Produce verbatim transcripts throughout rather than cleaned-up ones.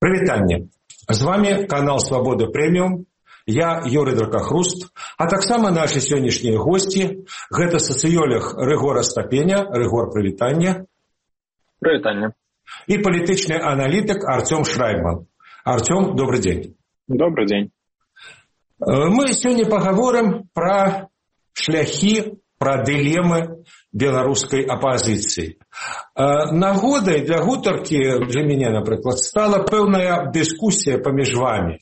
Прывітанне. З вами канал Свабода Прэміум. Я Юрый Дракахруст, а таксама нашы сённяшнія госці. Гэта сацыёлог Рыгор Астапеня. Рыгор, прывітанне. Прывітанне. І палітычны аналітык Артём Шрайбман. Артём, добрый день. Добрый день. Мы сёння пагаворым пра шляхі, пра дылемы беларускай апазіцыі. Нагодай для гутаркі, для мяне, напрыклад, стала пэўная дыскусія паміж вамі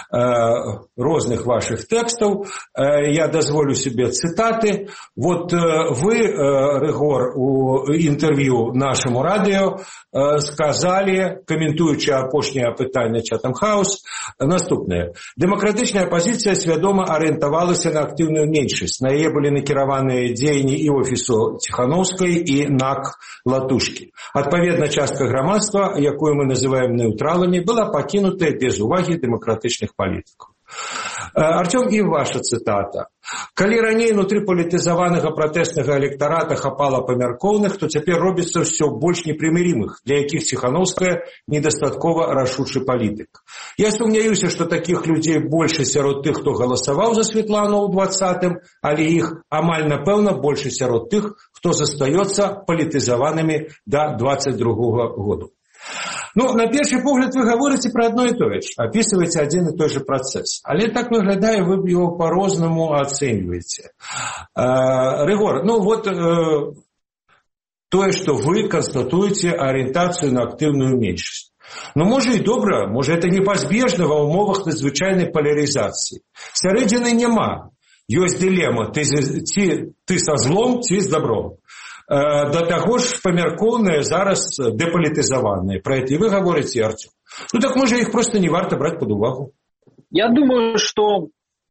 розных вашых тэкстаў. Я дазволю себе цытаты. Вот вы, Рыгор, у інтэрв'ю нашаму радыё сказалі, каментуючы апошняе пытанне Chatham House, наступнае. Дэмакратычная апазіцыя свядома арыентавалася на актыўную меншасць. На яе былі накіраваныя дзеянні і офісу Ціханаўскай і НАК Латушкі. Адпаведна, частка грамадства, якую мы называем неўтраламі, была пакінутая без увагі дэмакратычных палітыкаў. Артём, і ваша цытата. Калі раней внутры палітызаванага пратэснага электарата хапала памяркоўных, то цяпер робіцца ўсё больш непрымірімых, для якіх Ціханаўская недастаткова рашучы палітык. Я сумняюся, што такіх людзей больше сярод тых, хто галасаваў за Светлану ў двадцатым, але іх амаль напэўна больше сярод тых, хто застаецца палітызаванымі да двадцать другога году. Ну, на першы погляд вы гаворыце пра адно і тое ж, апісваеце адзін і той же працэс. Але так выглядае, вы его по-рознаму ацэньваеце. Рыгор, ну вот э, тое, што вы канстатуеце арыентацыю на актыўную меншасць. Ну, можа і добра, можа это непазбежна ва ўмовах надзвычайнай палярызацыі. Сярэдзіны няма. Ёсць дылема, ты, ці ты са злом, ці з добром. Да таго ж памяркоўныя зараз дэпалітызаваныя. Пра это і вы гаворыце, Артём. Ну так можа іх проста не варта браць пад увагу. Я думаю, што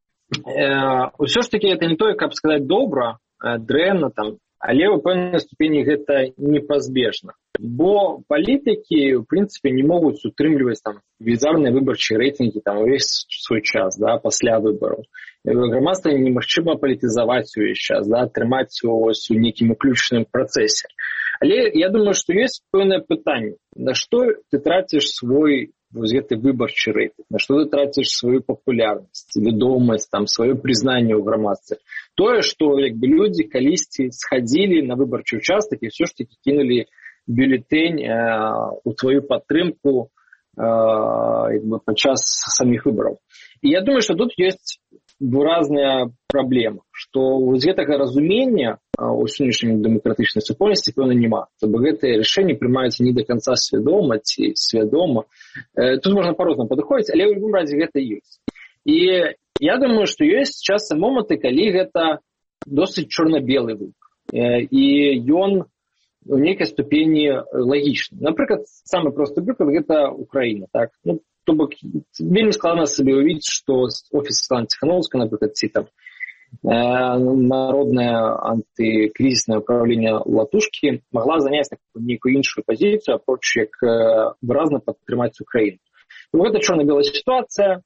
э, ўсё ж такі это не тое, каб сказаць добра, э, дрэнна там, але ў пэўнай ступені гэта непазбежна. Бо палітыкі, ў прынцыпе, не могуць утрымліваць там велізарныя выбарчыя рэйтынгі там увесь свой час, да, пасля выбараў. Грамадства немагчыма палітызаваць увесь час, да, трымаць у нейкім уключаным працэсе. Але я думаю, што ёсць пэўнае пытанне, на што ты траціш свой вось гэты выбарчы рэйтынг, на што ты траціш сваю папулярнасць, вядомасць, там, сваё прызнанне ў грамадстве. Тое, што як бы людзі калісьці схадзілі на выбарчы ўчастак і ўсё ж такі кінулі бюлетэнь э, у тваю падтрымку э, як бы падчас саміх выбараў. І я думаю, што тут ёсць выразная праблема, што вось гэтага разумення у сённяшняй дэмакратычнай супольнасці пэўна няма. Бо гэтыя рашэнні прымаюцца не да канца свядома ці свядома. Тут можна па-рознаму падыходзіць, але ў любым разе гэта ёсць. І я думаю, што ёсць часта моманты, калі гэта досыць чорна-белы выбар. І ён у нейкай ступені лагічны. Напрыклад, самы просты прыклад гэта Украіна, так? Ну, то бок вельмі складана сабе ўвидець, што офіс Светланы Ціханаўскай, напрыклад, ці там э, народнае антыкрызіснае ўправленне Латушкі магла заняць нейкую іншую пазіцыю, апроч як э, выразна падтрымаць Украіну. Ну, гэта чорна-белая сітуацыя,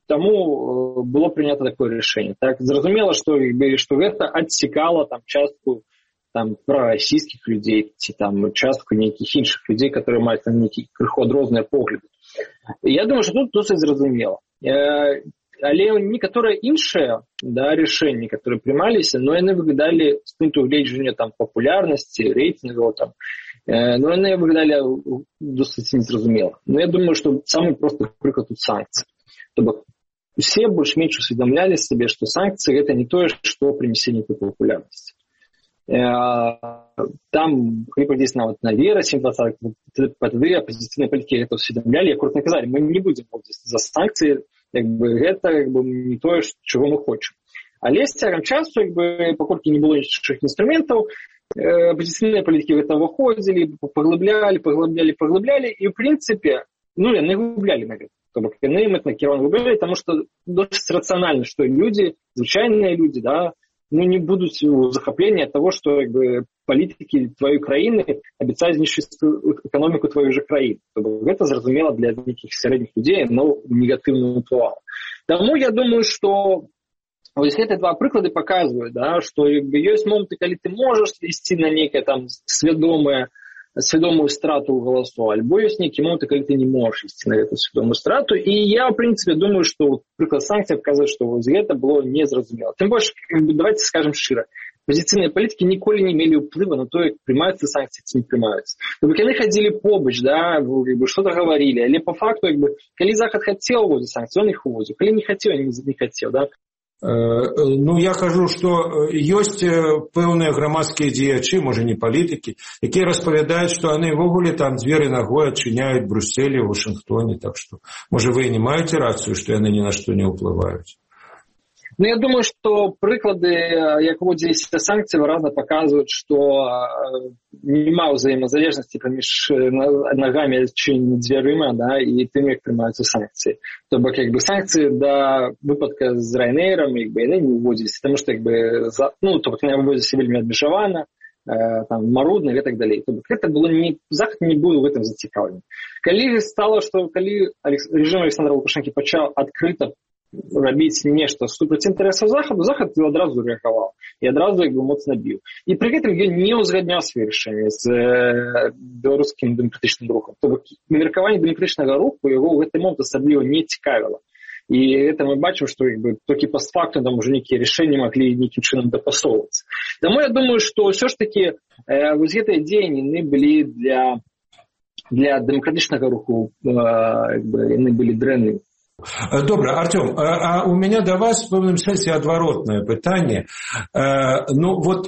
таму было прынята такое рашэнне. Так, зразумела, што, што гэта адсекала там частку там прарасійскіх людзей ці там частку нейкіх іншых людзей, которые маюць там нейкі крыху адрозныя погляды. Я думаю, што тут досыць зразумела. Але некаторыя іншыя, да, рашэнні, которые прымаліся, но яны выглядалі з пункту гледжання там папулярнасці, рэйтынгаў там, но яны выглядалі досыць незразумела. Но я думаю, што самы просты прыклад тут санкцыі. То бок усе больш-менш усведамлялі сабе, што санкцыі гэта не тое, што прынесе нейкую папулярнасць. Там, калі падзець нават на верасень двадцатых, тады апазіцыйныя палітыкі гэта ўсведамлялі, акурат наказалі, мы не будзем за санкцыі, як бы, гэта як бы, не тое, чаго мы хочам. Але з цягам часу, як бы, паколькі не было іншых інструментаў, апазіцыйныя палітыкі гэта выходзілі, паглыблялі, паглыблялі, паглыблялі, і, ў прынцыпе, ну, яны гублялі на гэта. То бок, яны мэтнакіравана гублялі, таму што досыць рацыянальна, што людзі, звычайныя людзі, да, ну, не будут захопления от того, что как бы, политики твоей краины обещают знищить экономику твоей же краины. Это зразумело для неких средних людей, но негативно уплывало. Тому я думаю, что вот эти два прыклады показывают, да, что как бы, есть моменты, когда ты можешь вести на некое там сведомое свядомую страту галасоў, альбо ёсць нейкі момант, калі ты не можаш ісці на гэту свядомую страту. І я, в прынцыпе, думаю, што прыклад санкцый паказвае, што вось гэта было незразумела. Тым больш, давайте скажем шчыра, пазіцыйныя палітыкі ніколі не мелі ўплыва на то, як прымаюцца санкцыі ці не прымаюцца. Бо яны хадзілі побач, да, што-то гаварылі, але па факту, як бы, калі Захад хацеў уводзіць санкцыі, он іх уводзіў. Калі не хацеў, не, не хацеў, да. Ну, я кажу, што ёсць пэўныя грамадскія дзеячы, можа не палітыкі, якія распавядаюць, што яны ўвогуле там дзверы нагой адчыняюць Брюсселі, Вашынгтоне, так што, можа, вы не маеце рацыю, што яны ні на што не ўплываюць? Ну, я думаю, што прыклады, як уводзіліся санкцыі, выразна паказваюць, што няма ўзаемазалежнасці паміж нагамі адчыненымі дзвярыма, да, і тым, як прымаюцца санкцыі. То бок, як бы, санкцыі да выпадка з Ryanair'ам, як бы, яны не уводзіліся, таму што, як бы, за, ну, то бок, яны уводзіліся вельмі абмежавана, там, марудна і так далей. То бок, гэта было не, Захад не быў у гэтым зацікаўлены. Калі стала, што калі рэжым Александра Лукашэнкі пачаў адкрыта рабіць нешта супраць інтарэсаў Захаду, Захад адразу рэагаваў і адразу, як бы, моцна біў. І пры гэтым ён не ўзгадняў свае рашэнні з э, беларускім дэмакратычным рухам. То бок, меркаванне дэмакратычнага руху яго ў гэты момант асабліва не цікавіла. І гэта мы бачым, што, як бы, толькі пастфактум там ужо нейкія рашэнні маглі нейкім чынам дапасоўвацца. Таму я думаю, што ўсё ж такі э, вось гэтыя дзеянні яны былі для, для дэмакратычнага руху, э, як бы, яны былі дрэннымі. Добра, Артём, а у меня до вас в пэўным сэнсе адваротнае пытанне. Ну, вот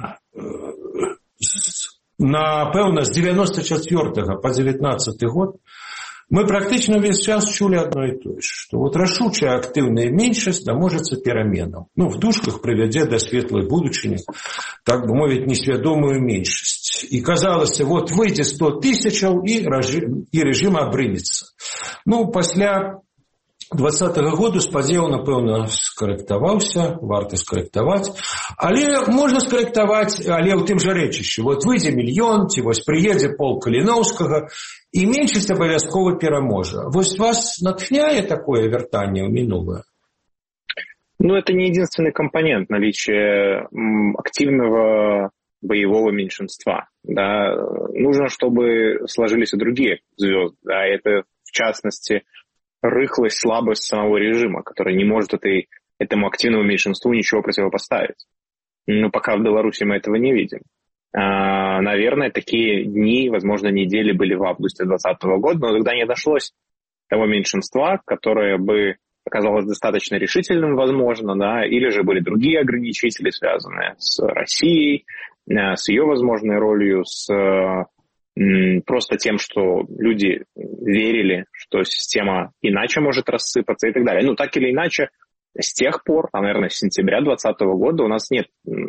напэўна, з девяносто четвёртага па девятнадцаты год мы практычна ўвесь час чулі адно і тое, што вот рашучая актыўная меншасць даможацца пераменаў. Ну, в дужках прывядзе да светлай будучыні, так бы мовіць, несвядомую меншасць. І казалася, вот выйдзе сто тысячаў і рэжым, і рэжым абрынецца. Ну, пасля двадцатага году спадзеў, напэўна, скарэктаваўся, варта скарэктаваць, але можна скарэктаваць, але ў тым жа рэчышчы. Вот выйдзе мільён, ці вось прыедзе пол Каліноўскага, і меншасць абавязкова пераможа. Вось вас натхняе такое вяртанне ў мінулае? Ну, это не единственный компонент наличия активного боевого меньшинства. Да. Нужно, чтобы сложились и другие звезды. Да. Это, в частности, рыхлость, слабость самого режима, который не может этой, этому активному меньшинству ничего противопоставить. Но пока в Беларуси мы этого не видим. А, наверное, такие дни, возможно, недели были в августе двадцатого года, но тогда не нашлось того меньшинства, которое бы оказалось достаточно решительным, возможно, да, или же были другие ограничители, связанные с Россией, с ее возможной ролью, с просто тем, что люди верили, что система иначе может рассыпаться и так далее. Ну, так или иначе, с тех пор, а, наверное, с сентября двадцатого года у нас нет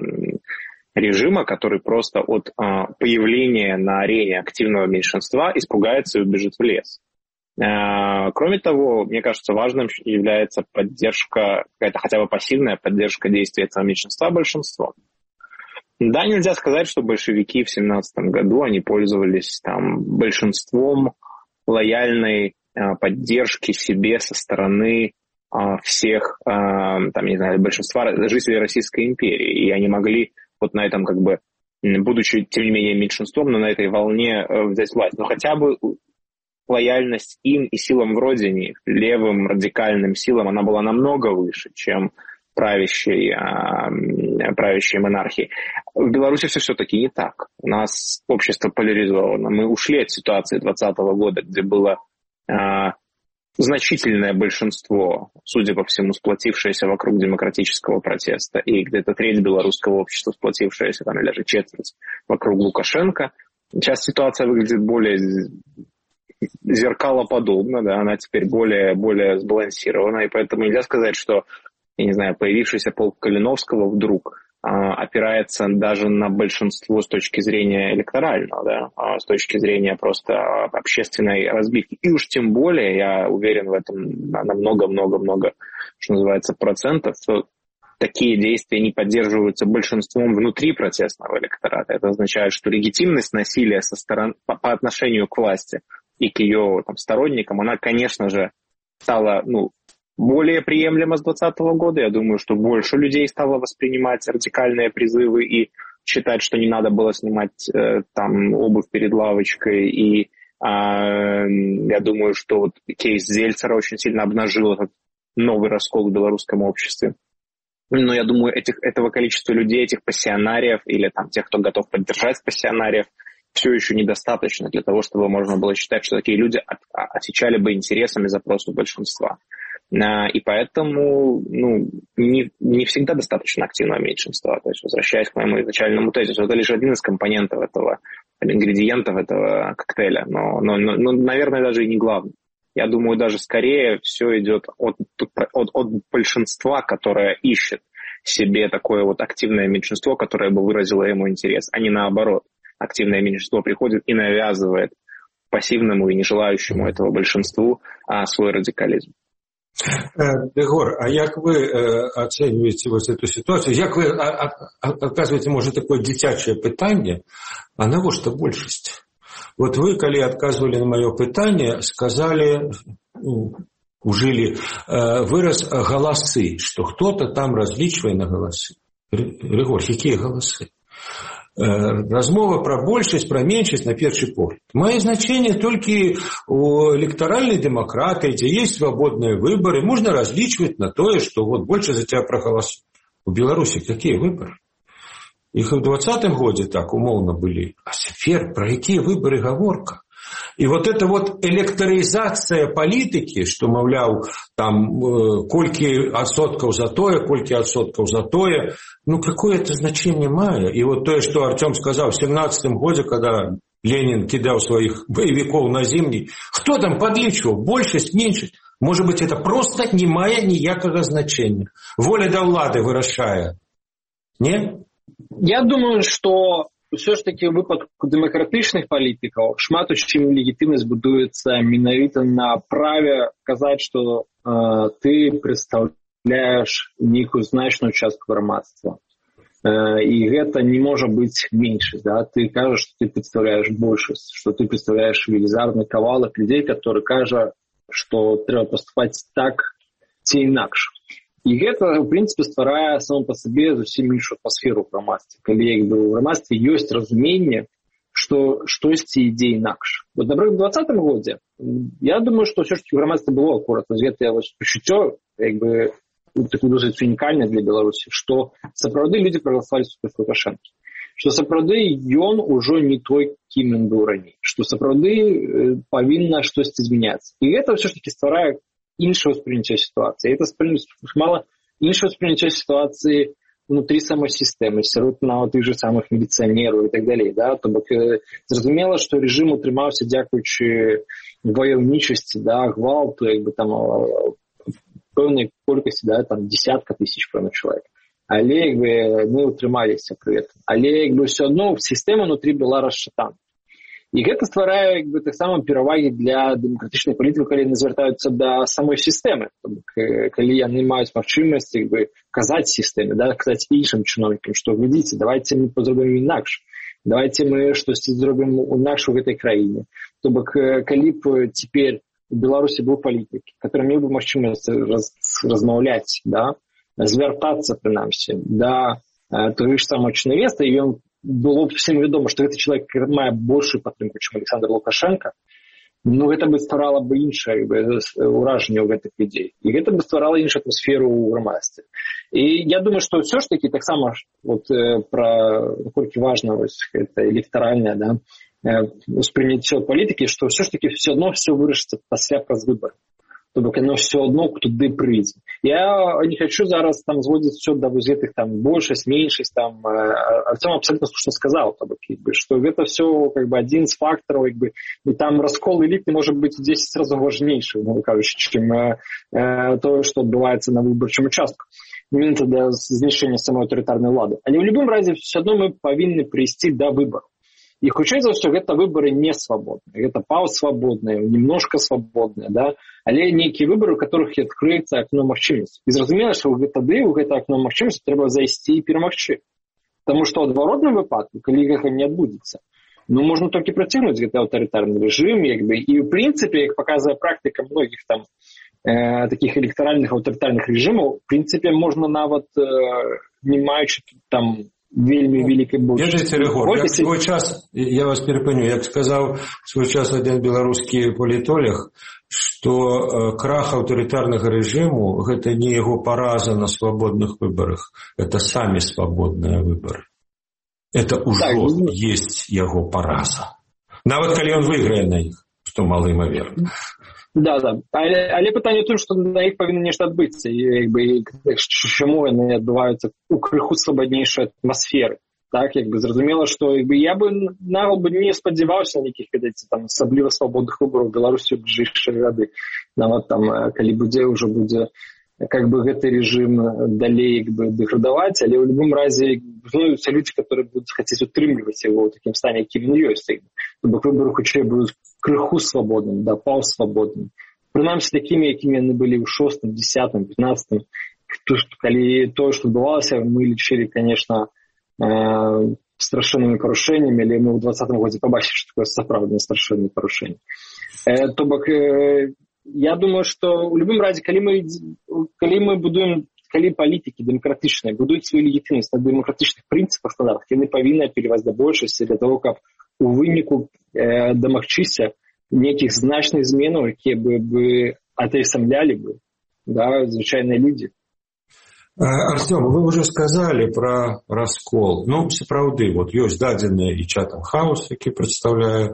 режима, который просто от а, появления на арене активного меньшинства испугается и убежит в лес. А, кроме того, мне кажется, важным является поддержка, какая-то хотя бы пассивная поддержка действий этого меньшинства большинством. Да, нельзя сказать, что большевики в семнадцатом году, они пользовались там большинством лояльной а, поддержки себе со стороны а, всех, а, там, не знаю, большинства жителей Российской империи. И они могли вот на этом, как бы, будучи, тем не менее, меньшинством, но на этой волне а, взять власть. Но хотя бы лояльность им и силам в родине, левым радикальным силам, она была намного выше, чем правящей, правящей монархии. В Беларуси все все-таки не так. У нас общество поляризовано. Мы ушли от ситуации двадцатого года, где было а, значительное большинство, судя по всему, сплотившееся вокруг демократического протеста, и где-то треть белорусского общества, сплотившееся, там, или даже четверть, вокруг Лукашенко. Сейчас ситуация выглядит более зеркалоподобно, да, она теперь более, более сбалансирована, и поэтому нельзя сказать, что, я не знаю, появившийся полк Калиновского вдруг а, опирается даже на большинство с точки зрения электорального, да, а, с точки зрения просто общественной разбивки. И уж тем более, я уверен в этом на много-много-много, что называется, процентов, что такие действия не поддерживаются большинством внутри протестного электората. Это означает, что легитимность насилия со стороны, по, по отношению к власти и к ее там, сторонникам, она, конечно же, стала, ну, более приемлемо с двадцатого года. Я думаю, что больше людей стало воспринимать радикальные призывы и считает, что не надо было снимать э, там обувь перед лавочкой. И э, я думаю, что вот кейс Зельцера очень сильно обнажил этот новый раскол в белорусском обществе. Но я думаю, этих, этого количества людей, этих пассионариев или там тех, кто готов поддержать пассионариев, все еще недостаточно для того, чтобы можно было считать, что такие люди от, отвечали бы интересам и запросам большинства. И поэтому ну, не, не всегда достаточно активного меньшинства. То есть, возвращаясь к моему изначальному тезису, это лишь один из компонентов этого, ингредиентов этого коктейля. Но, но, но, наверное, даже и не главный. Я думаю, даже скорее все идет от, от, от большинства, которое ищет себе такое вот активное меньшинство, которое бы выразило ему интерес, а не наоборот. Активное меньшинство приходит и навязывает пассивному и нежелающему этого большинству а, свой радикализм. Егор, а як вы э, оцениваете вот эту ситуацию? Як вы оказываете, может, такое дзіцячае пытанне, а навошта большасць? Вот вы, коли отказывали на мое пытание, сказали, ну, ужили э, выраз голосы, что кто-то там различвае на голосы. Егор, какие голосы? Размова про большасць, про меньшасць на першы погляд. Мае значение только у электоральной демократии, где есть свободные выборы. Можно различивать на то, что вот больше за тебя проголосуют. У Беларуси какие выборы? Их и в двадцатым году так умовно были. А теперь про какие выборы говорка? И вот эта вот электоризация политики, что, мовляв, там, кольки отсотков за тое, кольки отсотков за тое, ну, какое это значение мае? И вот то, что Артем сказал в семнадцатым году, когда Ленин кидал своих боевиков на Зимний, кто там подлічваў? Большасць, меньшасць? Может быть, это просто не мае ніякага значения. Воля да ўлады вырашае. Не? Я думаю, что все ж таки у выпадку дэмакратычных палітыкаў шмат у чым легітымнасць будуецца менавіта на праве казаць, што э, ты прадстаўляеш нейкую значную частку грамадства. Э, і гэта не можа быць меньшасць. Да? Ты кажаш, што ты прадстаўляеш большасць, што ты прадстаўляеш велізарны кавалак людзей, который кажа, што трэба паступаць так ці інакш. І гэта, в прынцыпе, стварае само па сабе зусім іншую атмасферу ў грамадстве. Калі як бы ў грамадстве ёсць разуменне, што штосьці ідзе інакш. Вот, напрыклад, у двадцатым годзе, я думаю, што ўсё ж таки ў грамадстве было акуратна гэтае пачуццё, як бы, такое досыць унікальнае для Беларусі, што сапраўды людзі прагаласавалі супраць Лукашэнкі. Што сапраўды ён ужо не той, кім ён быў раней. Што сапраўды павінна штосьці змяняцца. І гэта ўсё ж таки стварае іншае ўспрыняцце сітуацыі. Это мала іншае ўспрыняцце сітуацыі внутрі самой сістэмы, сярод нават тых же самых міліцыянераў і так далей. Да? То бок зразумела, што рэжым утрымаўся дзякуючы ваяўнічасці, да, гвалту, як бы там пэўнай колькасці, да, там десятка тысяч пэўна чалавек. Але як бы мы утрымаліся пры гэтым. Але як бы ўсё адно сістэма внутрі была расшатана. І гэта стварае як бы таксама перавагі для дэмакратычнай палітыкі, калі яны звяртаюцца да самой сістэмы. Калі яны маюць магчымасць як бы казаць сістэме, да, казаць іншым чыноўнікам, што глядзіце, давайте мы зробім інакш. Давайте мы штосьці зробім інакш у гэтай краіне. То бок калі б цяпер у Беларусі быў палітык, который меў бы магчымасць раз, размаўляць, да, звяртацца прынамсі да той ж самой чынавеста, і ён было б всем вядома, што гэты чалавек мае большую падтрымку, чым Александр Лукашенко, ну гэта бы стварала бы іншае ўражанне ў гэтых людзей. І гэта бы стварала іншую атмасферу ў грамадстве. І я думаю, што ўсё ж такі таксама вот, пра наколькі важна вось, гэта электаральная, да, успрыняццё палітыкі, што ўсё ж такі все адно все вырашыцца пасля праз выбары. То бок яно все одно туды прыйдзе. Я не хочу зараз там зводзіць все да вось гэтых там большасць, меншасць, там Артем абсолютно слушно сказал, то бок, что это все как бы один из факторов, как бы, и там раскол элиты может быть в десять раз важнейший, ну, кажучи, чем э, то, что отбываецца на выбарчым участку. Именно для знішчэння самой аўтарытарнай улады. Але ў любым разе все одно мы павінны прыйсці да выбараў. И хутчэй за ўсё гэта выборы не свабодныя, гэта паўсвабодныя, немножко свабодныя, да, але нейкія выборы, у которых адкрыецца акно магчымасці. І зразумела, што тады ў гэта акно магчымасці трэба зайсці і перамагчы. Таму што ў адваротным выпадку, калі гэта не адбудзецца, ну можна толькі працягнуць гэты аўтарытарны рэжым, як бы, і ў прынцыпе, як паказвае практыка многіх там э, такіх электаральных аўтарытарных рэжымаў, в прынцыпе можна нават э, не маючы там вельмі вялікай большасці. Ведаеце, Рыгор, як свой час, я вас перапыню, як сказаў свой час адзін беларускі палітолог, што крах аўтарытарнага рэжыму – гэта не яго параза на свабодных выбарах, это самі свабодныя выбары. Это ўжо так, есть яго параза. Нават калі ён выйграе на іх, што малаімаверна. Да, да. Але, але пытанне ў тым, што на іх павінна нешта адбыцца. І, як бы, чаму яны адбываюцца у крыху свабаднейшай атмасферы. Так, як бы зразумела, што як бы, я бы нават бы не спадзяваўся на нейкіх, ведаеце, там асабліва свабодных выбараў Беларусі ў бліжэйшыя гады. Нават там, калі будзе, ўжо будзе как бы гэты режим далей як бы дэградаваць, але ў любым разе знойдуцца людзі, которые будуць хацець утрымліваць яго ў такім стане, якім ён ёсць. Бо выбары хутчэй будуць крыху свабодным, да паўсвабодным. Прынамсі такімі, якімі яны былі ў шостым, дзесятым, пятнадцатым. Калі тое, што адбывалася, мы лічылі, конечно, страшэннымі парушэннямі, але мы ў двадцатым годзе пабачылі, што такое сапраўднае страшэннае парушэнне. То бок, я думаю, што ў любым разе, калі мы, калі мы будуем, калі палітыкі дэмакратычныя будуюць сваю легітымнасць на дэмакратычных прынцыпах, стандартах, яны павінны апеляваць да большасці для того, каб у выніку э, дамагчыся нейкіх значных зменаў, якія бы, бы атаясамлялі бы, да, звычайныя людзі. Артем, вы уже сказали про раскол. Ну, сапраўды, вот ёсць дадзеныя і Chatham House, які прадстаўляе э,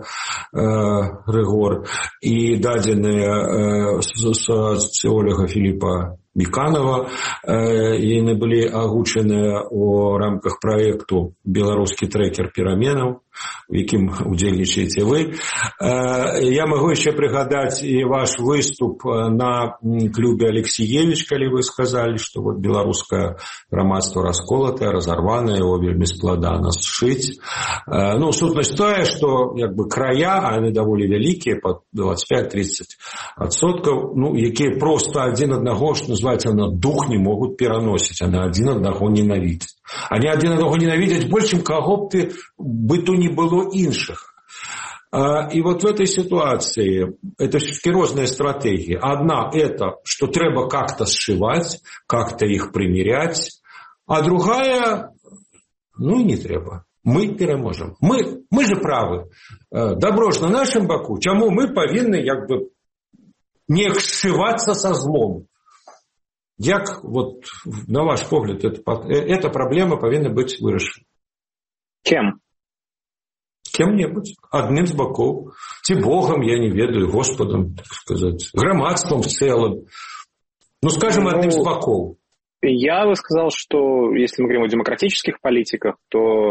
Рыгор, і дадзеныя э, социолога Філіпа Біканова. Э, яны былі агучаныя у рамках праекту «Беларускі трекер пераменаў», у якім удзельнічаеце вы. Я магу яшчэ прыгадаць і ваш выступ на клубе Алексіевіч, калі вы сказалі, што вот беларускае грамадства расколатае, разарванае, его вельмі складана сшыць. Ну, сутнасць тое, што як бы края, а яны даволі вялікія, па двадцать пять тридцать адсоткаў, ну, якія проста адзін аднаго, што называецца, на дух не могуць пераносіць, а на адзін аднаго ненавідзяць. Они адзін аднаго ненавідзяць больш, чым каго б ты бы то не было іншых. И вот в этой ситуации это все-таки разные стратегии. Одна – это, что треба как-то сшивать, как-то их примерять, а другая – ну, не треба. Мы переможем. Мы, мы же правы. Добро ж на нашем боку. Чему мы повинны как бы не сшиваться со злом? Як, вот, на ваш погляд, это, эта проблема повинна быть вырашена? Кем? Кем-небудь. Одним з боков. Ці Богом, я не ведаю, Господом, так сказать, громадством в целом. Ну, скажем, одним ну, з боков. Я бы сказал, что если мы говорим о демократических политиках, то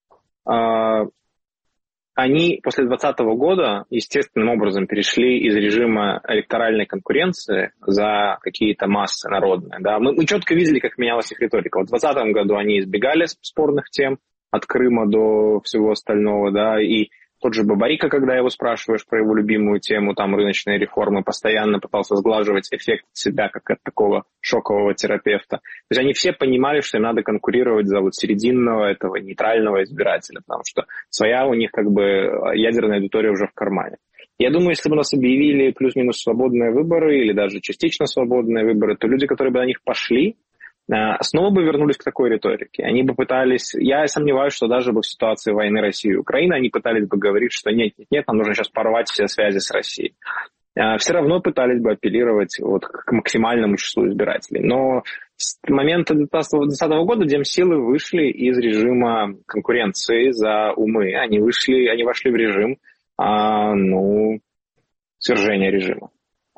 э, они после двадцатого года естественным образом перешли из режима электоральной конкуренции за какие-то массы народные. Да? Мы, мы четко видели, как менялась их риторика. Вот в двадцатом году они избегали спорных тем, от Крыма до всего остального, да, и тот же Бабарико, когда его спрашиваешь про его любимую тему, там, рыночные реформы, постоянно пытался сглаживать эффект себя, как от такого шокового терапевта. То есть они все понимали, что им надо конкурировать за вот серединного этого нейтрального избирателя, потому что своя у них как бы ядерная аудитория уже в кармане. Я думаю, если бы у нас объявили плюс-минус свободные выборы или даже частично свободные выборы, то люди, которые бы на них пошли, снова бы вернулись к такой риторике. Они бы пытались... Я сомневаюсь, что даже бы в ситуации войны России и Украины они пытались бы говорить, что нет, нет, нет, нам нужно сейчас порвать все связи с Россией. Все равно пытались бы апеллировать вот к максимальному числу избирателей. Но с момента двадцатого года демсилы вышли из режима конкуренции за умы. Они вышли, они вошли в режим, ну, свержения режима.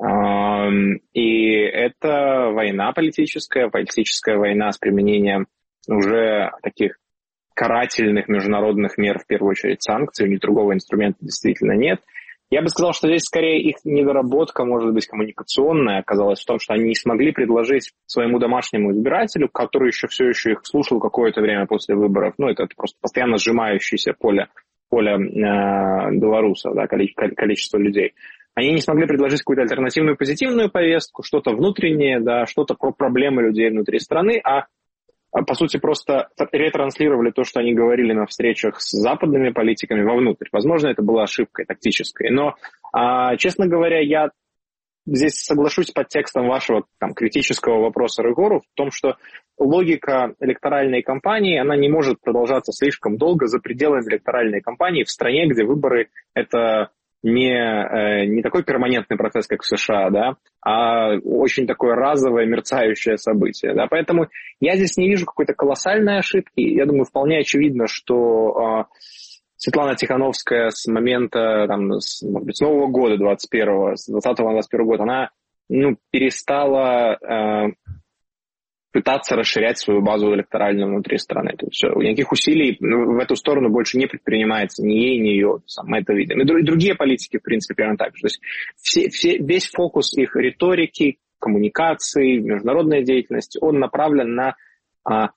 И это война политическая, политическая война с применением уже таких карательных международных мер, в первую очередь санкций, ни другого инструмента действительно нет. Я бы сказал, что здесь скорее их недоработка, может быть, коммуникационная, оказалась в том, что они не смогли предложить своему домашнему избирателю, который еще все еще их слушал какое-то время после выборов, ну, это, это просто постоянно сжимающееся поле, поле э, белорусов, да, количество людей. Они не смогли предложить какую-то альтернативную позитивную повестку, что-то внутреннее, да, что-то про проблемы людей внутри страны, а, а по сути просто ретранслировали то, что они говорили на встречах с западными политиками вовнутрь. Возможно, это была ошибкой тактической, но, а, честно говоря, я здесь соглашусь под текстом вашего там, критического вопроса Рыгору в том, что логика электоральной кампании, она не может продолжаться слишком долго за пределами электоральной кампании в стране, где выборы – это не, не такой перманентный процесс, как в США, да, а очень такое разовое, мерцающее событие. Да. Поэтому я здесь не вижу какой-то колоссальной ошибки. Я думаю, вполне очевидно, что Светлана Тихановская с момента, там, с, может быть, с Нового года двадцать первого, с двадцатого на двадцать первый год, она ну, перестала э, пытаться расширять свою базу электоральную внутри страны. То есть все, никаких усилий в эту сторону больше не предпринимается ни ей, ни ее. Мы это видим. И другие политики, в принципе, примерно так же. То есть все, все, весь фокус их риторики, коммуникации, международной деятельности, он направлен на а,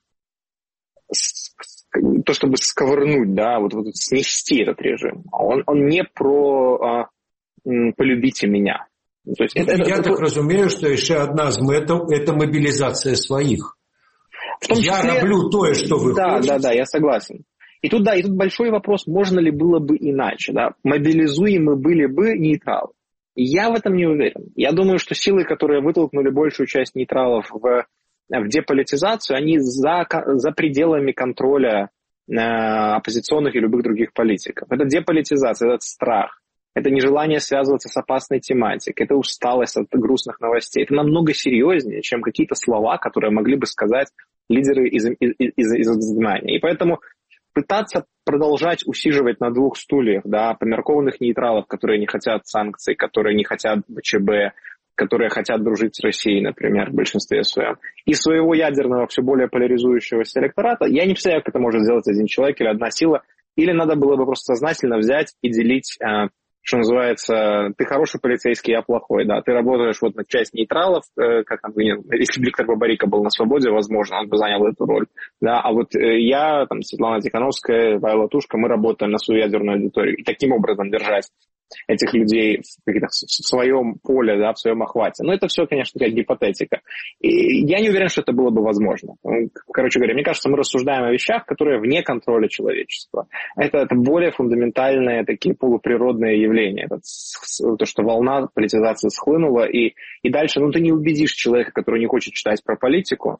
с, то, чтобы сковырнуть, да, вот, вот снести этот режим. Он, он не про а, «полюбите меня». То есть это, я это, так это... разумею, что еще одна из метод – это мобилизация своих. В том числе... Я роблю то, что вы да, хотите. Да, да, я согласен. И тут, да, и тут большой вопрос, можно ли было бы иначе, да? Мобилизуемы были бы нейтралы. Я в этом не уверен. Я думаю, что силы, которые вытолкнули большую часть нейтралов в, в деполитизацию, они за, за пределами контроля э, оппозиционных и любых других политиков. Это деполитизация, это страх. Это нежелание связываться с опасной тематикой, это усталость от грустных новостей. Это намного серьезнее, чем какие-то слова, которые могли бы сказать лидеры из, из, из, из изгнания. И поэтому пытаться продолжать усиживать на двух стульях, да, померкованных нейтралов, которые не хотят санкций, которые не хотят ВЧБ, которые хотят дружить с Россией, например, в большинстве своем, и своего ядерного, все более поляризующегося электората, я не представляю, как это может сделать один человек или одна сила. Или надо было бы просто сознательно взять и делить... что называется, ты хороший полицейский, я плохой, да, ты работаешь вот на часть нейтралов, э, как там, если бы Виктор Бабарико был на свободе, возможно, он бы занял эту роль, да, а вот э, я, там, Светлана Тихановская, Павел Латушко, мы работаем на свою ядерную аудиторию, и таким образом держать этих людей в, в своем поле, да, в своем охвате. Но это все, конечно, такая гипотетика. И я не уверен, что это было бы возможно. Короче говоря, мне кажется, мы рассуждаем о вещах, которые вне контроля человечества. Это, это более фундаментальные такие полуприродные явления. Это, то, что волна политизации схлынула, и, и дальше, ну, ты не убедишь человека, который не хочет читать про политику,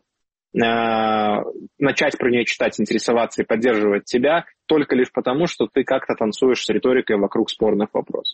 начать про нее читать, интересоваться и поддерживать тебя только лишь потому, что ты как-то танцуешь с риторикой вокруг спорных вопросов.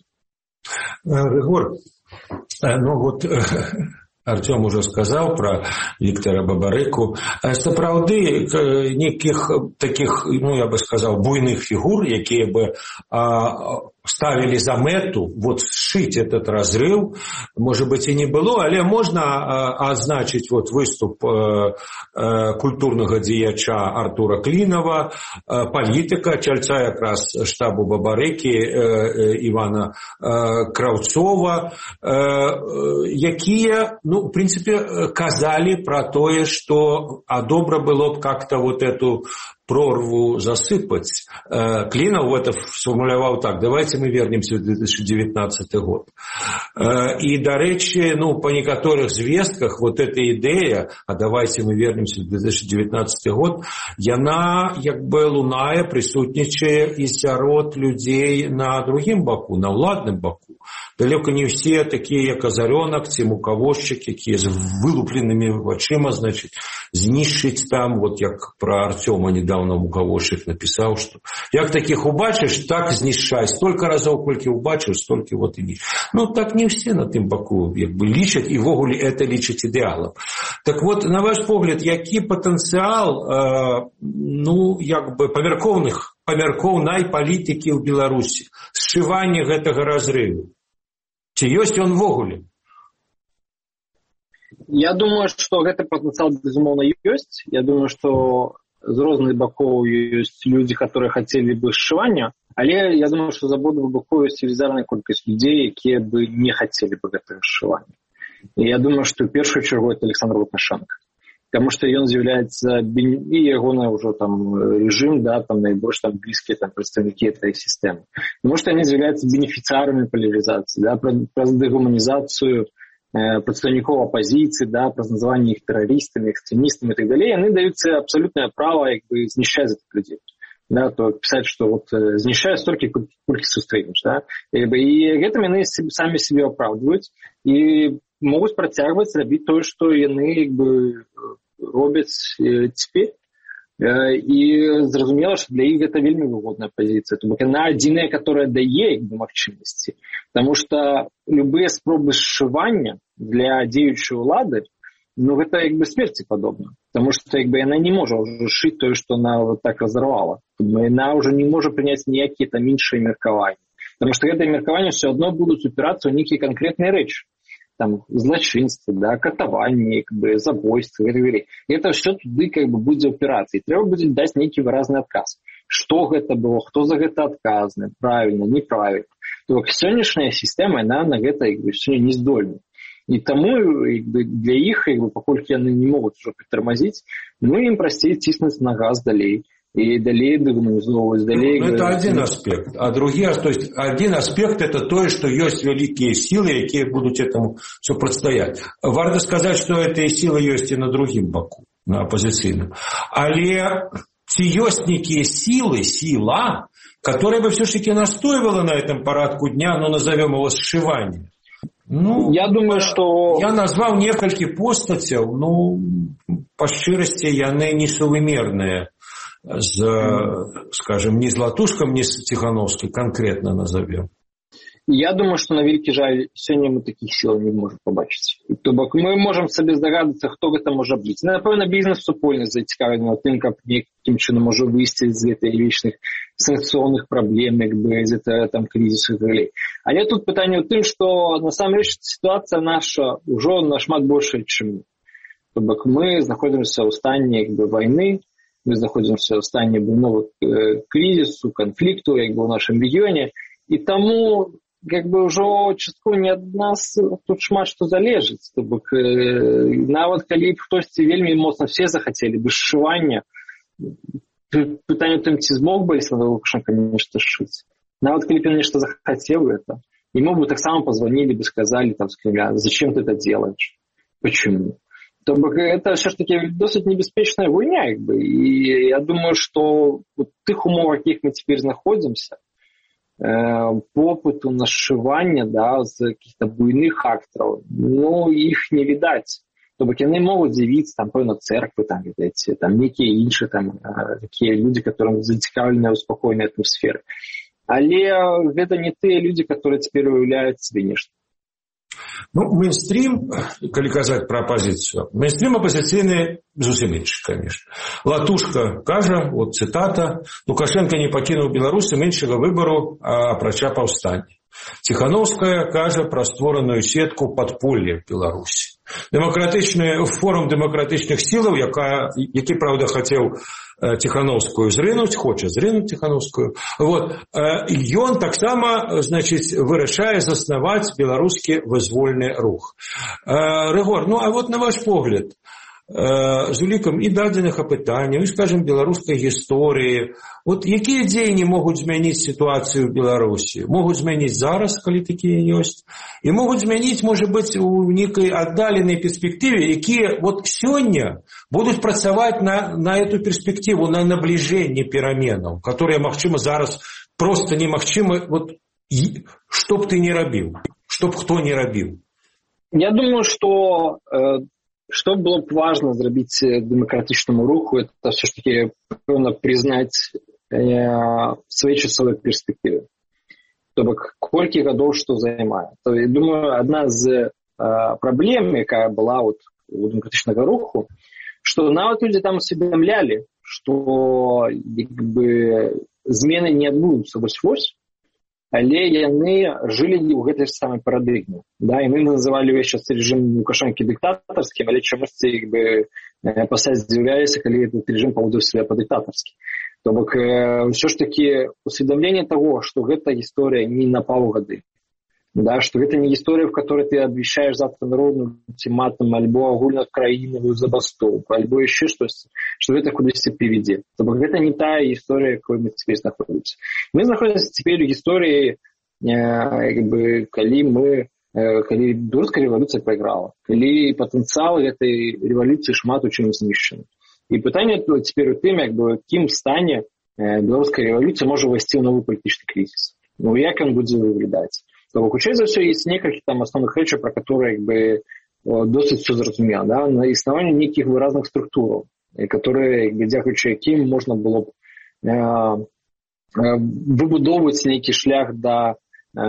Егор, ну вот Артем уже сказал про Виктора Бабарику. Сапраўды, неких таких, ну я бы сказал, буйных фигур, якія бы а, ставили за мету вот сшить этот разрыв, может быть и не было, але можно а, означить вот выступ а, а, культурного деяча Артура Клинова, а, политика, чальца якраз штабу Бабарики а, Ивана а, Краўцова, а, якія, ну, в принципе, казали про то, что а добро было бы как-то вот эту прорву засыпать. Клинов это сформулировал так: давайте мы вернемся в две тысячи девятнадцатый год. И, до речи, ну, по некоторых звестках вот эта идея, а давайте мы вернемся в две тысячи девятнадцатый год, яна, як бы лунае, присутнічае і сярод людей на другим боку, на ўладным боку. Далеко не все такие, як Азарёнок, ці мукавозчык, якія з вылупленными вачыма, значит, знішчыць там, вот як про Артема недавно мукавозчык написал, что як таких убачишь, так знішчай, столько разов, колькі убачишь, столько вот и не. Ну, так не все на тым боку, як бы лічаць, і ввогуле это лічаць ідэалам. Так вот, на ваш погляд, які патэнцыял, э, ну, як бы памяркоўных, памяркоўнай палітыкі ў Беларусі, сшывання гэтага разрыву? Ці ёсць ён ввогуле? Я думаю, что гэты патэнцыял, безумоўна, ёсць. Я думаю, что з розных бакоў ёсць людзі, которые хацелі бы сшывання, але я думаю, что з абодвух бакоў ёсць велізарная колькасць людзей, якія бы не хацелі бы гэтага сшывання. І я думаю, что ў першую чаргу это Александр Лукашенко. Потому что ён з'яўляецца, і ягоны ўжо там режим, да, там найбольш там блізкія там прадстаўнікі этой сістэмы. Потому что они з'яўляюцца бенефіцыарамі поляризации, да, праз дэгуманізацыю э, прадстаўнікоў апозіцыі, да, праз называнне іх тэрарыстамі, экстрэмістамі і так далей, яны даюцца абсалютнае права як бы знішчаць гэтых людзей. да, то пісаць, што вот знішчаюць столькі, колькі сустрэнеш, да, і гэтым яны самі сябе апраўдваюць і могуць працягваць рабіць тое, што яны як бы робяць цяпер. І зразумела, што для іх гэта вельмі выгодная пазіцыя, то бок яна адзіная, которая дае як бы магчымасці, таму што любыя спробы сшывання для дзеючай улады, ну гэта як бы смерці падобна, таму што як бы яна не можа ўжо шыць тое, што она вот так разарвала, яна ўжо не можа прыняць ніякія там іншыя меркаванні, таму што гэтыя меркаванні ўсё адно будуць упірацца ў нейкія канкрэтныя рэчы. Там злачынства, да, катаванні, как бы, забойства і так далей. І гэта ўсё туды как бы будзе ўпірацца. І трэба будзе даць нейкі выразны адказ. Што гэта было, хто за гэта адказны, правільна, неправільна. То бок сённяшняя сістэма, яна на гэта як бы сёння не здольна. І таму як бы для іх, як бы, паколькі яны не могуць ужо прытармазіць, ну ім прасцей ціснуць на газ далей. И далее дэгуманізоўваць, далее... Ну, это один аспект. А другие, то есть один аспект это то, что есть великие силы, которые будут этому все противостоять. Варто сказать, что эти силы есть и на другим боку, на оппозиционном. Але ці есть некие силы, сила, которая бы все-таки настаивала на этом порядку дня, ну, назовем его сшивание. Ну, я думаю, что... Я назвал несколько постатей, ну, по шчырасці, яны несоумерные. З, скажем, не з Латушком, не з Тихановской конкретно назовем. Я думаю, што на вялікі жаль сёння мы такіх сілаў не можам пабачыць. То бок мы можам сабе здагадвацца, хто гэта можа быць. Напэўна, бізнес супольна зацікавлены тым, каб нейкім чынам можа выйсці з гэтай вечных санкцыйных праблем, як бы з гэтага там крызісу і далей. Але тут пытанне ў тым, што насамрэч сітуацыя наша ўжо нашмат большая, чым мы. То бок мы знаходзімся ў стане як бы вайны. Мы знаходзімся ў стане буйнога крызісу, канфлікту як бы ў нашым рэгіёне, і таму як бы ўжо часткова не ад нас тут шмат што залежыць. То бок нават калі б хтосьці вельмі моцна все захацелі бы сшывання, пытанне ў тым, ці змог бы Александр Лукашенко нешта сшыць. Нават калі б ён нешта захацеў гэта, ему бы таксама позвонили бы, сказали там с Кремля, зачем ты это делаешь, почему? То бок это все-таки досыць небяспечная война, як бы. І я думаю, што у тых умовах, якіх мы цяпер знаходзімся, э, попыту на сшывання, да, з каких-то буйных актораў, ну, іх не відаць. То бок яны могуць з'явіцца, там, пэўна, церквы, там, відаць, там, некія іншыя, там, такія людзі, которым зацікаўленыя ў спакойнай атмасферы. Але гэта не тыя людзі, которые цяпер уяўляюць сабе нешта. Ну, мейнстрим, коли казать про оппозицию, мейнстрим оппозиционный зусім меньше, конечно. Латушка кажа, вот цитата, Лукашенко не покинул Беларусь меньшего выбору, а прача паўстання. Тихановская кажа про створаную сетку подполья в Беларусі. Демократичный форум демократичных силов, яка, які, правда, хотел Тихановскую зрынуть, хочет зрынуть Тихановскую. Вот. Ён таксама, значит, вырашае заснаваць беларускі вызвольны рух. Рыгор, ну а вот на ваш погляд, з улікам і дадзеных апытанняў, і, скажем, беларускай гісторыі, вот якія дзеянні могуць змяніць сітуацыю ў Беларусі? Могуць змяніць зараз, калі такія ёсць, і могуць змяніць, можа быць, у нейкай аддаленай перспектыве, якія вот сёння будуць працаваць на, на эту перспективу, на набліжэнне пераменаў, которые, магчыма, зараз просто немагчыма, вот, што б ты не рабіў, што б хто не рабіў. Я думаю, что э... Что было бы важно зрабіць демократичному руху, это все-таки признать э, своечасовой перспективы. То бок, колькі гадоў што займае. То, я думаю, одна з э, праблем, якая была вот, у демократичного руху, что нават люди там усведомляли, что як бы, змены не адбудуцца вось-вось, але яны жылі ў гэтай самай парадыгме. Да? І мы называлі ўвесь час рэжым Лукашэнкі дыктатарскім, але чамусьці як бы, пасля здзіўляліся, калі этот рэжым паводзіў сябе па-дыктатарскі. То бок ўсё ж такі усведамленне таго, што гэта гісторыя не на паўгады. Да, что это не история, в которой ты обещаешь завтра народную ультиматум, альбо агульнокраиновую забастовку, альбо еще что-то, что это куда-то приведет. Это не та история, в которой мы теперь находимся. Мы находимся теперь в истории, как бы, коли мы, коли Белорусская революция проиграла, коли потенциал этой революции шмат очень знищен. И питание теперь у тем, как бы, кем стане беларуская рэвалюцыя можа ўвайсці ў новы палітычны крызіс. Ну, як ён будзе выглядаць? То бок, хутчэй за ўсё, ёсць некалькі там асноўных рэчаў, пра которые як бы досыць все зразумела, да? На існаванне нейкіх выразных структураў, которые, як бы, дзякуючы якім можна было б э, выбудоўваць нейкі шлях да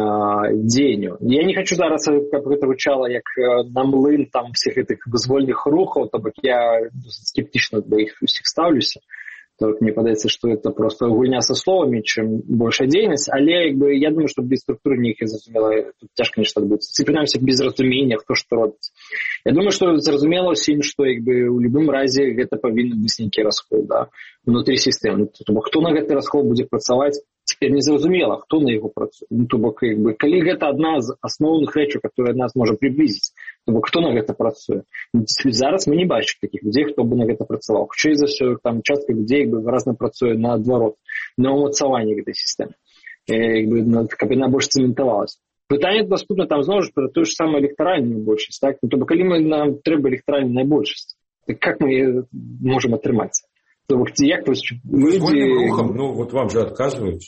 дзеянню. Я не хочу зараз, каб гэта гучала як на млын там всех гэтых вызвольных рухаў, то бок я скептычна да іх усіх ставлюся. То мне падаецца, што это просто гульня са словамі, чым большая дзейнасць, але як бы, я думаю, што без структуры нейкай зразумела, тут цяжка нешта адбудзецца. Ці прынамсі без разумення, хто што робіць. Я думаю, што зразумела ўсім, што як бы ў любым разе гэта павінен быць нейкі расход, да, внутрі сістэмы. То бок, хто на гэты расход будзе працаваць, цяпер не зразумела, хто на яго працуе. Ну, то бок, як бы, калі гэта адна з асноўных рэчаў, которая нас можа приблизіць, то бок, хто на гэта працуе? Зараз мы не бачым такіх людзей, хто бы на гэта працаваў. Хутчэй за ўсё, там частка людзей як бы выразна працуе наадварот, на ўмацаванне гэтай сістэмы, як бы, каб яна больш цэментавалася. Пытанне доступна там зноў ж пра тую ж самую электаральную большасць, так? Ну, то бок, калі мы нам трэба электаральная большасць, так как мы яе можам атрымаць? То бок, як люди... рухом, ну, вот вам же отказывают.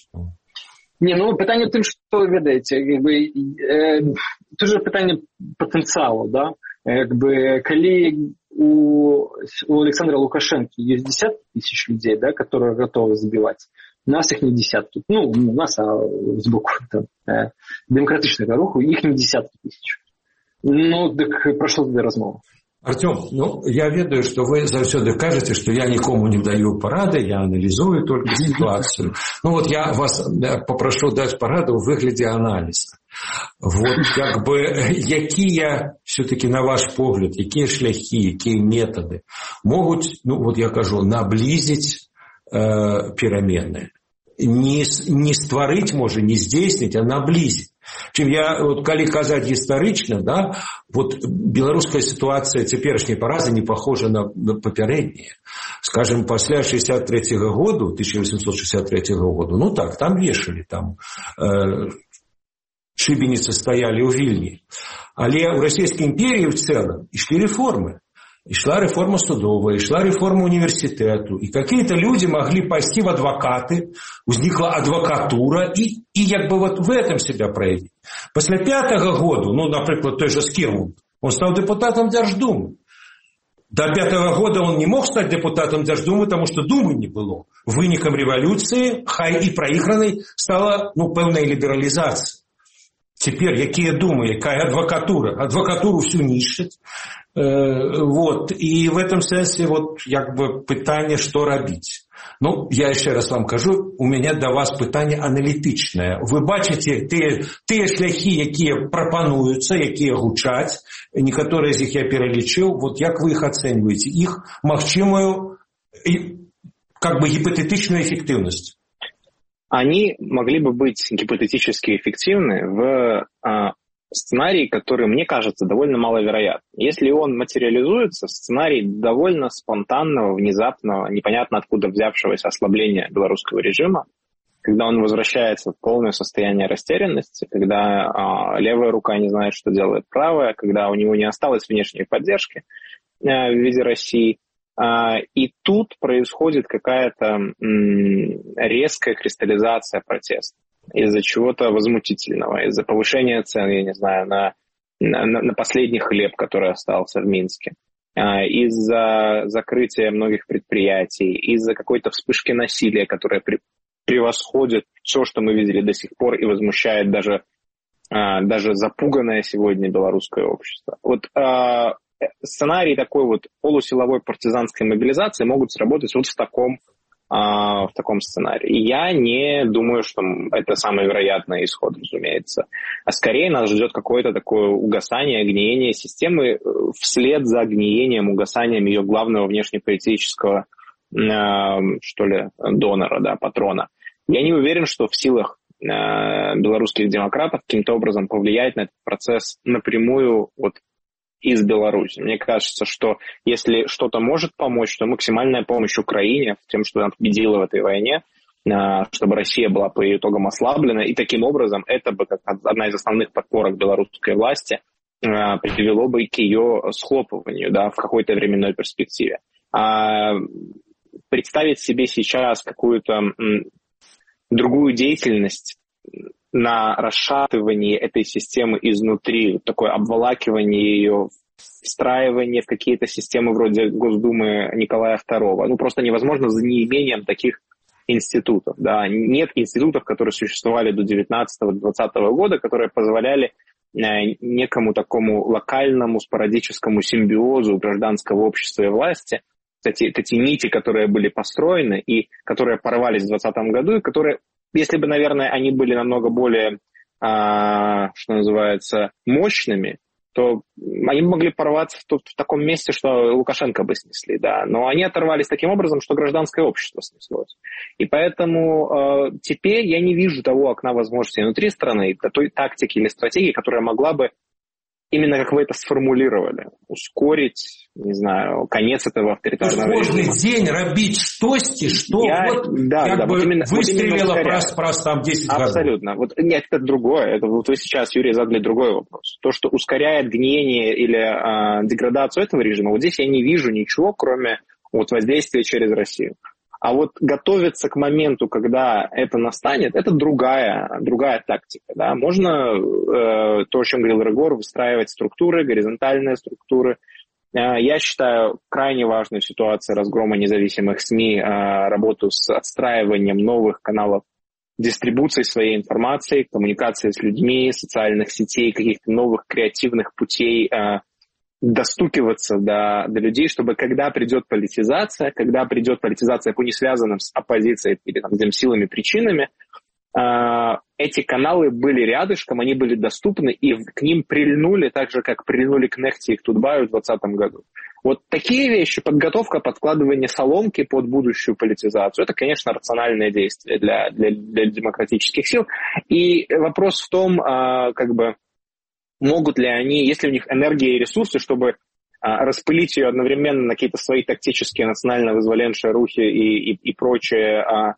Не, ну, пытанне в тым, што, ведаеце, як бы, э, тут же пытанне патэнцыялу, да? Як бы, калі у, у Александра Лукашенко есть десятки тысяч людей, да, которые готовы забивать, у нас их не десятки. Ну, у нас, а сбоку там, э, демократичного руху, их не десятки тысяч. Ну, так про што тады размова? Артем, ну, я ведаю, что вы заўсёды кажете, что я никому не даю порады, я анализую только ситуацию. Ну, вот я вас попрошу дать пораду в выгляде анализа. Вот, как бы, якія, все-таки, на ваш погляд, якія шляхи, якія методы могут, ну, вот я кажу, наблизить э, перамены. Не, не стварыць, можа, не здзейсніць, а наблизить. Чым я, вот, калі казаць гістарычна, да, вот беларуская сітуацыя цяперашняй паразы не похожа на, на папярэднія. Скажем, пасля шестьдесят третьего году, тысяча восемьсот шестьдесят третьего году, ну так, там вешали, там э, шибеницы стояли ў Вільні. Але ў Расійскай імперіі в целом ішлі реформы. И шла реформа судовая, и шла реформа университету. И какие-то люди могли пойти в адвокаты, возникла адвокатура, и, и как бы вот в этом себя проявить. После пятого года, ну, например, той же Скирмунд, он стал депутатом Держдумы. До пятого года он не мог стать депутатом Держдумы, потому что Думы не было. Выником революции, хай и проигранной, стала, ну, певная либерализация. Теперь, якія думы, якая адвокатура? Адвокатуру всю нищить. Э, вот. И в этом сенсе, вот, як бы, пытание, что робить. Ну, я еще раз вам кажу, у меня до вас пытание аналитичное. Вы бачите те, те шляхи, якія пропонуются, якія гучаць, некоторые из них я перелічил, вот як вы их оцениваете? Их магчимую, как бы, гипотетичную эффективность. Они могли бы быть гипотетически эффективны в э, сценарии, который, мне кажется, довольно маловероятен. Если он материализуется, сценарий довольно спонтанного, внезапного, непонятно откуда взявшегося ослабления белорусского режима, когда он возвращается в полное состояние растерянности, когда э, левая рука не знает, что делает правая, когда у него не осталось внешней поддержки э, в виде России. И тут происходит какая-то резкая кристаллизация протеста из-за чего-то возмутительного, из-за повышения цен, я не знаю, на, на, на последний хлеб, который остался в Минске, из-за закрытия многих предприятий, из-за какой-то вспышки насилия, которая превосходит все, что мы видели до сих пор и возмущает даже, даже запуганное сегодня белорусское общество. Вот сценарии такой вот полусиловой партизанской мобилизации могут сработать вот в таком, а, в таком сценарии. И я не думаю, что это самый вероятный исход, разумеется. А скорее нас ждет какое-то такое угасание, гниение системы вслед за гниением, угасанием ее главного внешнеполитического, а, что ли, донора, да, патрона. Я не уверен, что в силах а, белорусских демократов каким-то образом повлиять на этот процесс напрямую вот из Беларуси. Мне кажется, что если что-то может помочь, то максимальная помощь Украине в тем, что она победила в этой войне, чтобы Россия была по ее итогам ослаблена, и таким образом это бы, как одна из основных подпорок белорусской власти, привело бы к ее схлопыванию, да, в какой-то временной перспективе. А представить себе сейчас какую-то м, другую деятельность на расшатывание этой системы изнутри, такое обволакивание ее, встраивание в какие-то системы вроде Госдумы Николая второго. Ну, просто невозможно за неимением таких институтов. Да. Нет институтов, которые существовали до девятнадцатого-двадцатого года, которые позволяли некому такому локальному спорадическому симбиозу гражданского общества и власти, эти, эти нити, которые были построены и которые порвались в двадцатом году, и которые, если бы, наверное, они были намного более, а, что называется, мощными, то они могли порваться в, в таком месте, что Лукашенко бы снесли, да. Но они оторвались таким образом, что гражданское общество снеслось. И поэтому э, теперь я не вижу того окна возможностей внутри страны, той тактики или стратегии, которая могла бы, именно как вы это сформулировали, ускорить, не знаю, конец этого авторитарного каждый режима. день робить штости, что я, вот да, как да, бы вот именно, выстрелило вот раз, раз там десять годов. Абсолютно. Вот, нет, это другое. Это, вот вы сейчас, Юрий, задали другой вопрос. То, что ускоряет гниение или э, деградацию этого режима, вот здесь я не вижу ничего, кроме вот, воздействия через Россию. А вот готовиться к моменту, когда это настанет, это другая, другая тактика. Да? Можно, э, то, о чем говорил Рыгор, выстраивать структуры, горизонтальные структуры. Э, я считаю крайне важной ситуацией разгрома независимых СМИ э, работу с отстраиванием новых каналов дистрибуции своей информации, коммуникации с людьми, социальных сетей, каких-то новых креативных путей э, достукиваться до, до людей, чтобы когда придет политизация, когда придет политизация по несвязанным с оппозицией или там, с силами причинами, э, эти каналы были рядышком, они были доступны, и к ним прильнули так же, как прильнули к Нехте и к Тутбаю в двадцатом году. Вот такие вещи, подготовка, подкладывание соломки под будущую политизацию, это, конечно, рациональное действие для, для, для демократических сил. И вопрос в том, э, как бы, могут ли они, есть ли у них энергия и ресурсы, чтобы а, распылить ее одновременно на какие-то свои тактические национально-вызволеншие рухи и, и, и прочее а,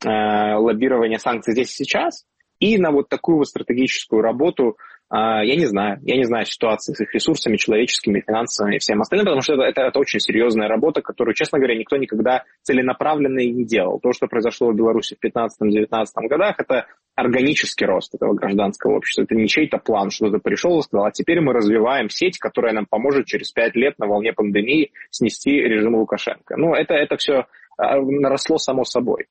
а, лоббирование санкций здесь и сейчас, и на вот такую вот стратегическую работу, а, я не знаю, я не знаю ситуации с их ресурсами человеческими, финансовыми и всем остальным, потому что это, это, это очень серьезная работа, которую, честно говоря, никто никогда целенаправленно и не делал. То, что произошло в Беларуси в пятнадцатом-девятнадцатом годах, это органический рост этого гражданского общества. Это не чей-то план, что кто-то пришел и сказал, а теперь мы развиваем сеть, которая нам поможет через пять лет на волне пандемии снести режим Лукашенко. Ну, это, это все наросло само собой.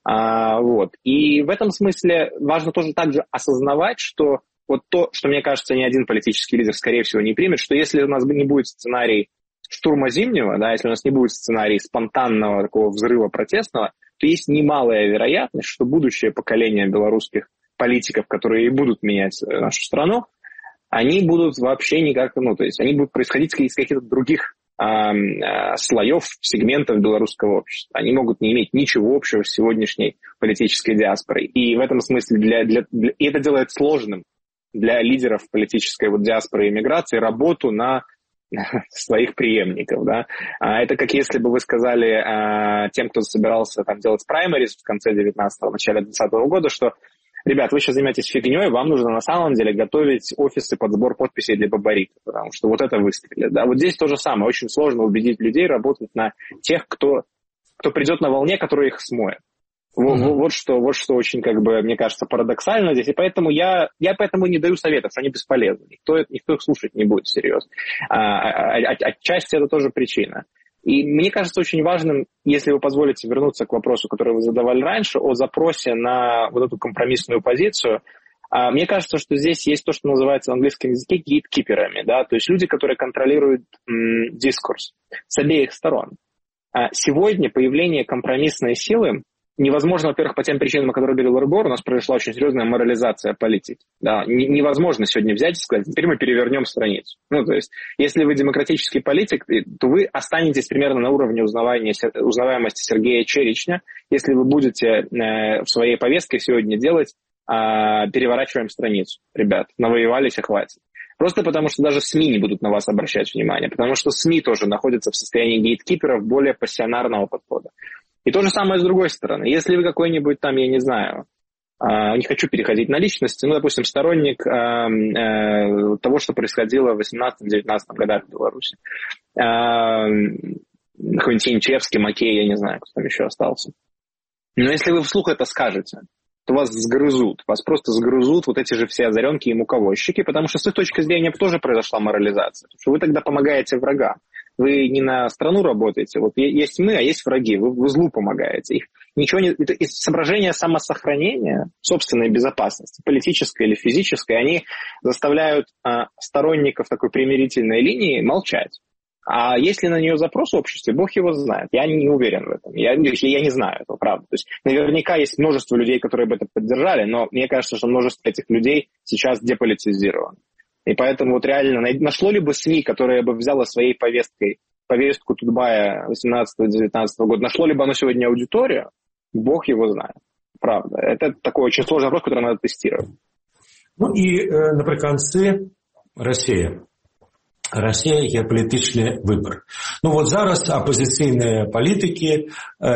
А, вот. И в этом смысле важно тоже также осознавать, что вот то, что, мне кажется, ни один политический лидер, скорее всего, не примет, что если у нас не будет сценарий штурма Зимнего, да, если у нас не будет сценарий спонтанного такого взрыва протестного, то есть немалая вероятность, что будущее поколение белорусских политиков, которые и будут менять нашу страну, они будут вообще никак, ну, то есть они будут происходить из каких-то других э, э, слоев, сегментов белорусского общества. Они могут не иметь ничего общего с сегодняшней политической диаспорой. И в этом смысле для, для, для, и это делает сложным для лидеров политической вот диаспоры и миграции работу на своих преемников, да. А это как если бы вы сказали а, тем, кто собирался там делать праймерис в конце девятнадцатого, начале двадцатого года, что, ребят, вы сейчас занимаетесь фигней, вам нужно на самом деле готовить офисы под сбор подписей для бабарика, потому что вот это выстрелит, да. Вот здесь то же самое, очень сложно убедить людей работать на тех, кто, кто придет на волне, которая их смоет. Вот, mm-hmm. вот, что, вот что очень, как бы, мне кажется, парадоксально здесь. И поэтому я, я поэтому не даю советов, что они бесполезны. Никто, никто их слушать не будет всерьез. А, а, а, отчасти это тоже причина. И мне кажется очень важным, если вы позволите вернуться к вопросу, который вы задавали раньше, о запросе на вот эту компромиссную позицию. А, мне кажется, что здесь есть то, что называется в английском языке гейткиперами, да, то есть люди, которые контролируют м, дискурс с обеих сторон. А сегодня появление компромиссной силы невозможно, во-первых, по тем причинам, о которых говорил Рыгор, у нас произошла очень серьезная морализация политики. Да, невозможно сегодня взять и сказать, теперь мы перевернем страницу. Ну, то есть, если вы демократический политик, то вы останетесь примерно на уровне узнавания, узнаваемости Сергея Черечня, если вы будете э, в своей повестке сегодня делать э, переворачиваем страницу. Ребят, навоевались и хватит. Просто потому, что даже СМИ не будут на вас обращать внимание, потому что СМИ тоже находятся в состоянии гейткиперов более пассионарного подхода. И то же самое с другой стороны. Если вы какой-нибудь там, я не знаю, э, не хочу переходить на личности, ну, допустим, сторонник э, э, того, что происходило в восемнадцатом-девятнадцатом годах в Беларуси, э, какой-нибудь Янчевский, Макей, я не знаю, кто там еще остался. Но если вы вслух это скажете, то вас сгрызут, вас просто сгрызут вот эти же все озаренки и муковозчики, потому что с их точки зрения тоже произошла морализация. Потому что вы тогда помогаете врагам. Вы не на страну работаете. Вот есть мы, а есть враги. Вы, вы злу помогаете. Их ничего не... Это соображения самосохранения, собственной безопасности, политической или физической, они заставляют а, сторонников такой примирительной линии молчать. А есть ли на нее запрос в обществе, Бог его знает. Я не уверен в этом. Я, я не знаю этого, правда. То есть наверняка есть множество людей, которые бы это поддержали, но мне кажется, что множество этих людей сейчас деполитизировано. И поэтому вот реально нашло ли бы СМИ, которое бы взяло своей повесткой повестку Тутбая восемнадцатого-девятнадцатого года, нашло ли бы оно сегодня аудиторию, Бог его знает. Правда. Это такой очень сложный вопрос, который надо тестировать. Ну и э, наприканцы Россия. Россия геапалітичны выбор. Ну вот зараз апозіцыйныя палітыкі,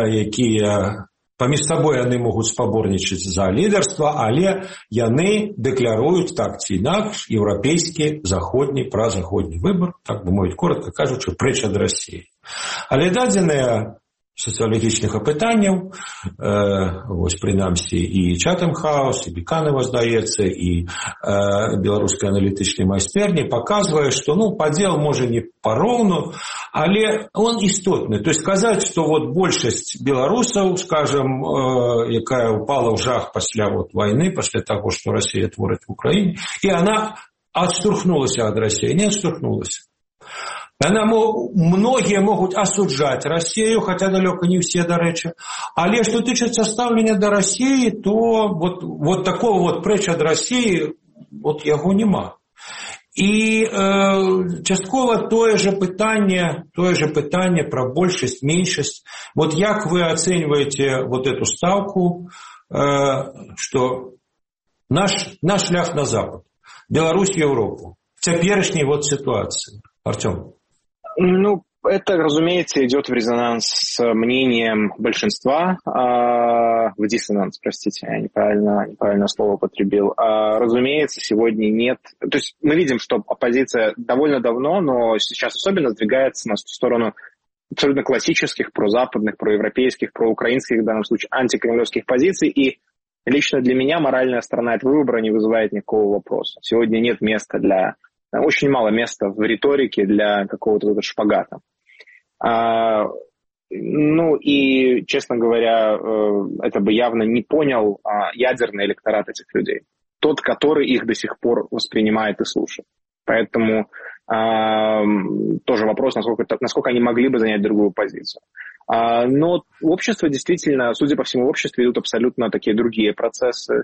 якія паміж сабой яны могуць спаборнічаць за лідарства, але яны дэкляруюць так ці інакш еўрапейскі заходні празаходні выбор, так бы мовіць коротка кажучы, прэч ад России. Але дадзеныя сацыялагічных апытанняў, э, вось прынамсі і Chatham House, і Біканова, здаецца, і э, беларускай аналітычнай майстэрні паказвае, што ну, падзел можа не пароўну, але он істотны. То есть сказаць, што вот большасць беларусаў, скажем, э, якая упала ў жах пасля вот вайны, пасля таго, што Расія творыць в Украіне, і она адштурхнулася ад Расіі, не адштурхнулася. Она, многие могут осуждать Россию, хотя далеко не все, до речи. Але что тычыцца ставлення до России, то вот, вот такого вот прэч ад России, вот яго нема. И э, часткова тое же пытанне, тое же пытанне про большасць, меньшасць. Вот як вы оцениваете вот эту ставку, э, что наш, наш шлях на Запад, Беларусь, Европу, в цяперашняй вот ситуации? Артем. Ну, это, разумеется, идет в резонанс с мнением большинства, а, в диссонанс, простите, я неправильно, неправильное слово употребил. А, разумеется, сегодня нет... То есть мы видим, что оппозиция довольно давно, но сейчас особенно сдвигается на сторону абсолютно классических прозападных, проевропейских, проукраинских, в данном случае, антикремлевских позиций. И лично для меня моральная сторона этого выбора не вызывает никакого вопроса. Сегодня нет места для... Очень мало места в риторике для какого-то вот шпагата. А, ну и, честно говоря, это бы явно не понял а, ядерный электорат этих людей. Тот, который их до сих пор воспринимает и слушает. Поэтому а, тоже вопрос, насколько, насколько они могли бы занять другую позицию. А, но общество действительно, судя по всему, в обществе идут абсолютно такие другие процессы.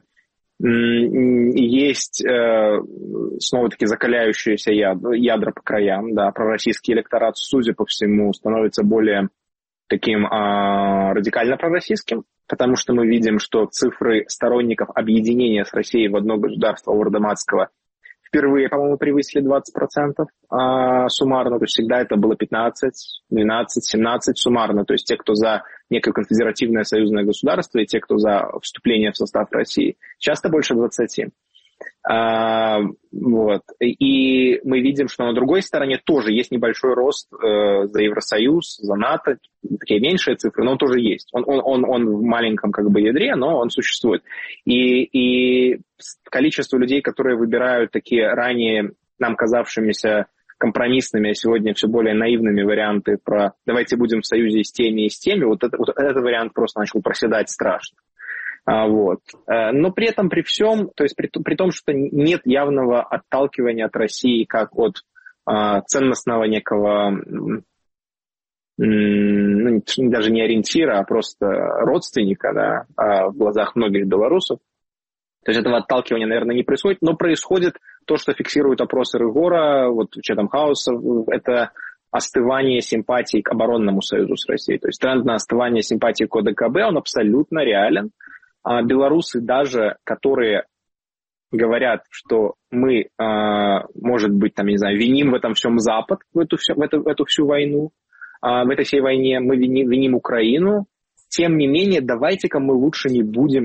Есть э, снова-таки закаляющиеся ядра, ядра по краям, да, пророссийский электорат, судя по всему, становится более таким э, радикально пророссийским, потому что мы видим, что цифры сторонников объединения с Россией в одно государство Вардаматского впервые, по-моему, превысили двадцать процентов э, суммарно, то есть всегда это было пятнадцать, двенадцать, семнадцать суммарно, то есть те, кто за некое конфедеративное союзное государство, и те, кто за вступление в состав России, часто больше двадцати. А, вот. И мы видим, что на другой стороне тоже есть небольшой рост э, за Евросоюз, за НАТО, такие меньшие цифры, но он тоже есть. Он, он, он, он в маленьком как бы ядре, но он существует. И, и количество людей, которые выбирают такие ранее нам казавшимися компромиссными, а сегодня все более наивными варианты про «давайте будем в союзе с теми и с теми», вот, это, вот этот вариант просто начал проседать страшно. А, вот. Но при этом, при всем, то есть при, при том, что нет явного отталкивания от России как от а, ценностного некого, ну, даже не ориентира, а просто родственника, да, а, в глазах многих белорусов. То есть этого отталкивания, наверное, не происходит, но происходит то, что фиксируют опросы Рыгора, вот Chatham House, это остывание симпатий к оборонному союзу с Россией. То есть тренд на остывание симпатий к ОДКБ, он абсолютно реален. А белорусы даже, которые говорят, что мы, может быть, там, не знаю, виним в этом всем Запад, в эту, в эту, в эту всю войну, в этой всей войне мы виним, виним Украину, тем не менее, давайте-ка мы лучше не будем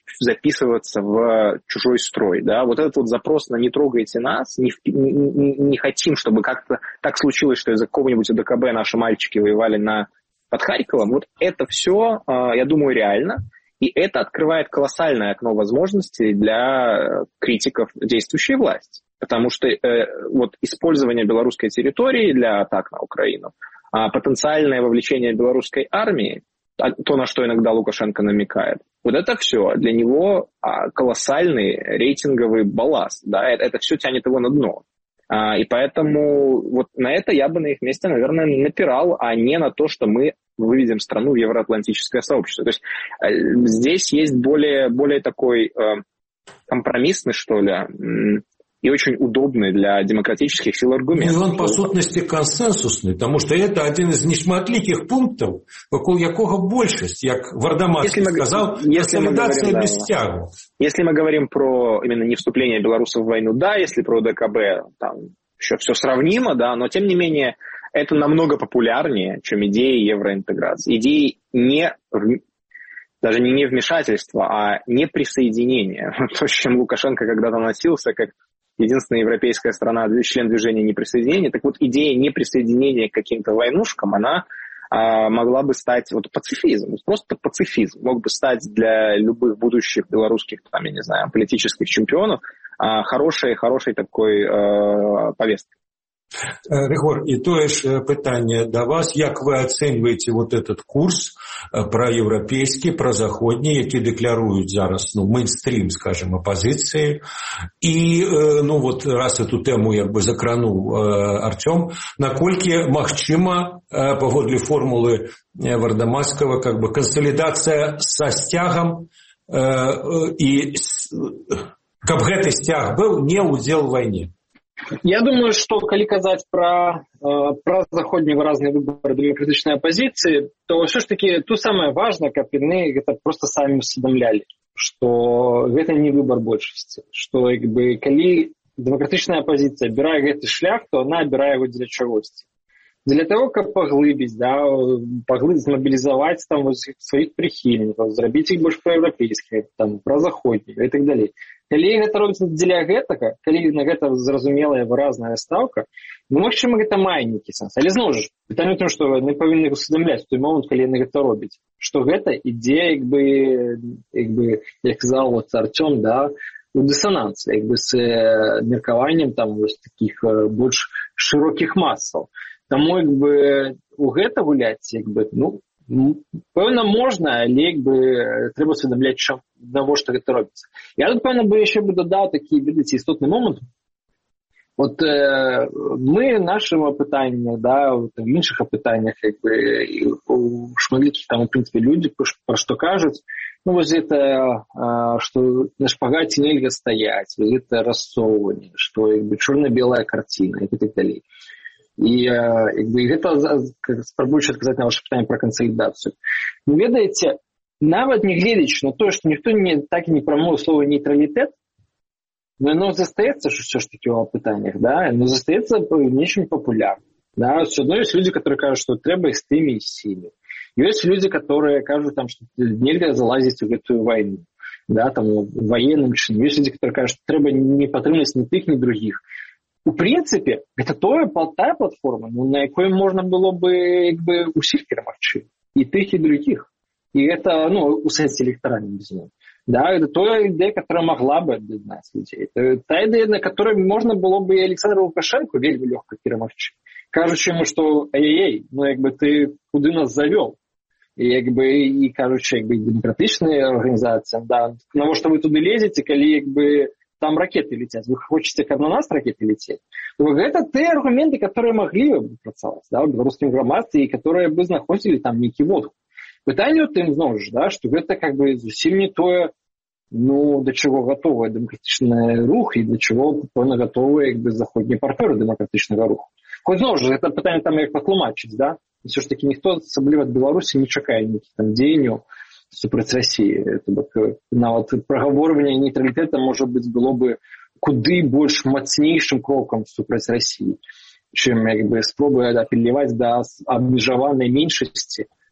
записываться в чужой строй. Да? Вот этот вот запрос на «не трогайте нас», не, не, не хотим, чтобы как-то так случилось, что из-за какого-нибудь ОДКБ наши мальчики воевали на, под Харьковом, вот это все, я думаю, реально. И это открывает колоссальное окно возможностей для критиков действующей власти. Потому что э, вот использование белорусской территории для атак на Украину, а потенциальное вовлечение белорусской армии, то, на что иногда Лукашенко намекает, вот это все для него а, колоссальный рейтинговый балласт. Да? Это, это все тянет его на дно. А, и поэтому вот на это я бы на их месте, наверное, напирал, а не на то, что мы выведем страну в евроатлантическое сообщество. То есть э, здесь есть более, более такой э, компромиссный, что ли, э, и очень удобный для демократических сил аргумент. Ну, і він, по сутності, консенсусний, тому що це один із нешматліких пунктів, вокруг якого більшість, як Вардамацький сказав, консолидация без тягу. Если мы говорим про именно не вступление белорусов в войну, да, если про ДКБ, там еще все сравнимо, да, но тем не менее это намного популярнее, чем идеи евроинтеграции. Идеи не, даже не вмешательства, а не присоединения. То, с чем Лукашенко когда-то носился, как единственная европейская страна, член движения неприсоединения. Так вот, идея неприсоединения к каким-то войнушкам, она а, могла бы стать вот пацифизм, просто пацифизм. Мог бы стать для любых будущих белорусских, там, я не знаю, политических чемпионов а, хорошей, хорошей такой а, повесткой. Ригор, і тое ж пытанне да вас, як вы ацэньваеце вот этот курс праеўрапейскі, празаходні, які дэкляруюць зараз, ну, мейнстрим, скажем, апозіцыі, і, ну, вот, раз эту тэму, як бы, закрануў Артём, наколькі магчыма, паводле формулы Вардамацкага, как бы, кансалідацыя са сцягам, і каб гэты сцяг быў не ўдзел у вайне? Я думаю, что, коли казать про, про заходние выразные выборы демократичной оппозиции, то все-таки то самое важное, как яны это просто сами усведомляли, что это не выбор большинства, что как бы, коли демократичная оппозиция обирает этот шлях, то она обирает его для чего-то. Для того, как поглыбить, да, поглыбить, мобилизовать там вот своих прихильников, сделать их больше проевропейскими, там, прозаходними и так далее. Коли гэта робіцца дзеля гэтага, калі на гэта зразумелая выразная стаўка, ну, магчыма, гэта мае нейкі сэнс. Але зноў жа, пытанне ў тым, што яны павінны усведамляць той момант, калі яны гэта робяць, што гэта ідзе, як бы, як бы, як казаў вот Артём, да, у дысанансе, як бы з меркаваннем там вось такіх больш шырокіх масаў. Таму, як бы, у гэта гуляць, як бы, ну, пэўна можна, але як бы трэба усведамляць, навошта гэта робіцца. Я тут, пэўна, бы яшчэ бы дадаў такі, ведаеце, істотны момант. Вот э, мы нашым апытаннях, да, в іншых апытаннях, як бы, у шматлікіх там, у прынцыпе, людзі пра што кажуць, ну, вось гэта, э, што на шпагаце нельга стаяць, гэта рассоўванне, што, як бы, чорна-белая карціна і так далей. І як бы, гэта спрабуючы адказаць на ваше пытанне пра кансалідацыю. Ну, ведаеце, нават не гледзячы на тое, што ніхто не, так і не прамовіў слова нейтралітэт, но оно застаецца ж усё ж такі ў пытаннях, да, оно застаецца нечым папулярным. Да? Все одно есть люди, которые кажут, что трэба и с теми, и с сими. Есть люди, которые кажут, там, что нельзя залазить в эту войну. Да, там, военным чином. Есть люди, которые кажут, что трэба не патрымаць ни тых, ни других. У прынцыпе, гэта тое, тая платформа, ну, на якой можна было бы, як бы, усіх перамагчы. І тых, і других. І гэта, ну, у сэнсе электаральным, безумоўна. Да, это та идея, которая могла бы объединять людей. Это та идея, на которой можно было бы и Александру Лукашенко вельми легко перемогчи. Кажучи ему, что эй-эй, ну, как бы ты куда нас завел? И, как бы, и кажучи, как бы, демократичные организации, да, потому что вы туда лезете, коли, как бы, там ракеты летят. Вы хотите, как на нас ракеты лететь? Ну, это те аргументы, которые могли бы працаваць, да, в белорусском громадстве, и которые бы знаходили там некий водку. Пытанне ў тым, зноў ж, да, што гэта как бы зусім не тое, ну, да чаго гатовы дэмакратычны рух і да чаго, пэўна, гатовы, як бы, заходнія партнёры дэмакратычнага руху. Хоць, зноў ж, гэта пытанне там як патлумачыць, да? Усё ж такі ніхто, асабліва ад Беларусі, не чакае нейкіх там дзеянняў супраць Расіі. Нават прагаворванне нейтралітэта, можа быць, было бы куды больш мацнейшым крокам супраць Расіі, чым, як бы, спробы апеляваць да абмежаванай меншасці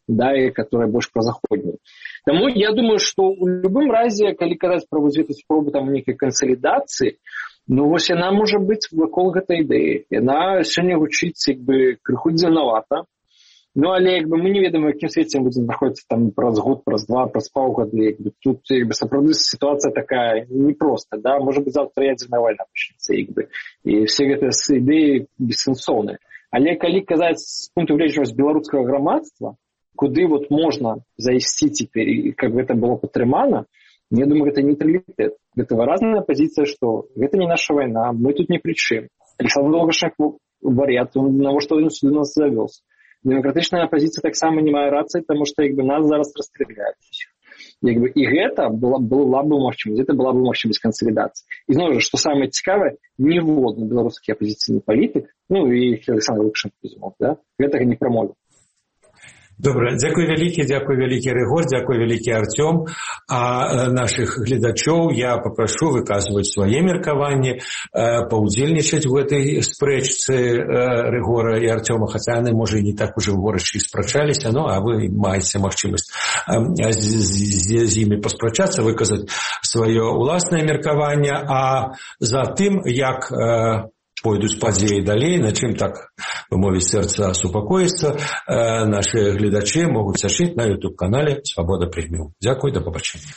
да, и которая больше прозаходняя. Тому я думаю, что в любом разе, калі казаць пра вось эту спробу там нейкай кансалідацыі, ну вось яна можа быць вакол гэтай ідэі. Яна сёння гучыць як бы крыху дзіўнавата. Ну, але як бы мы не ведаем, у якім свеце мы будзем знаходзіцца там праз год, праз два, праз паўгады. Як бы тут як бы сапраўды сітуацыя такая непростая, да, можа быць заўтра ядзерная вайна пачнецца, як бы, і все гэтыя ідэі бессэнсоўныя. Але калі казаць з пункту гледжання беларускага грамадства, куды вот можна зайсці цяпер, і как гэта было падтрымана, я думаю, гэта нейтралітэт. Гэта выразная пазіцыя, што гэта не наша вайна, мы тут не пры чым. Александр Лукашенко вар'ят, навошта ён сюды нас завёз. Демократычная апозіцыя таксама не мае рацыі, таму што як бы нас зараз расстреляюць. Як бы і гэта была, была бы магчымасць, гэта была бы магчымасць кансалідацыі. І зноў жа, што самае цікавае, ніводны беларускі апозіцыйны палітык, ну і Александр Лукашенко, безумоўна, да, гэтага не прамовіў. Добра, дзякуй вялікі, дзякуй вялікі Рыгор, дзякуй вялікі Артём. А нашых гледачоў я папрашу выказваць свае меркаванні, паўдзельнічаць у гэтай спрэчцы Рыгора і Артёма, хаця яны, можа, і не так ужо горача і спрачаліся, ну, а вы маеце магчымасць з, з, з імі паспрачацца, выказаць сваё ўласнае меркаванне, а за тым, як пойдуць падзеі далей, на чым, так бы мовіць, сэрца супакоіцца, нашы гледачы могуць сачыць на ютуб-канале «Свабода прэміум». Дзякуй, да пабачэння.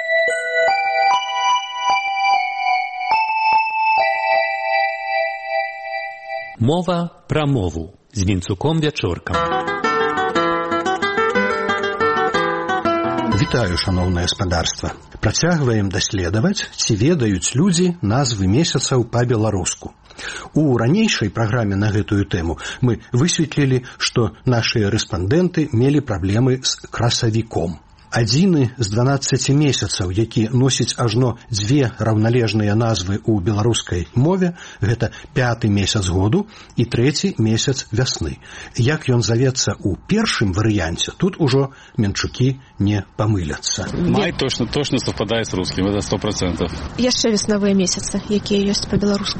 Мова пра мову з Вінцуком Вячоркам. Вітаю, шаноўнае спадарства. Працягваем даследаваць, ці ведаюць людзі назвы месяцаў па-беларуску. У ранейшай праграме на гэтую тэму мы высветлілі, што нашыя рэспандэнты мелі праблемы з красавіком. Адзіны з дванаццаці месяцаў, які носіць ажно дзве раўналежныя назвы ў беларускай мове, гэта пяты месяц году і трэці месяц вясны. Як ён завецца ў першым варыянце, тут ужо менчукі не памыляцца. Май точно, точно совпадае з рускім, это сто процентов. Яшчэ веснавыя месяцы, якія ёсць па-беларуску.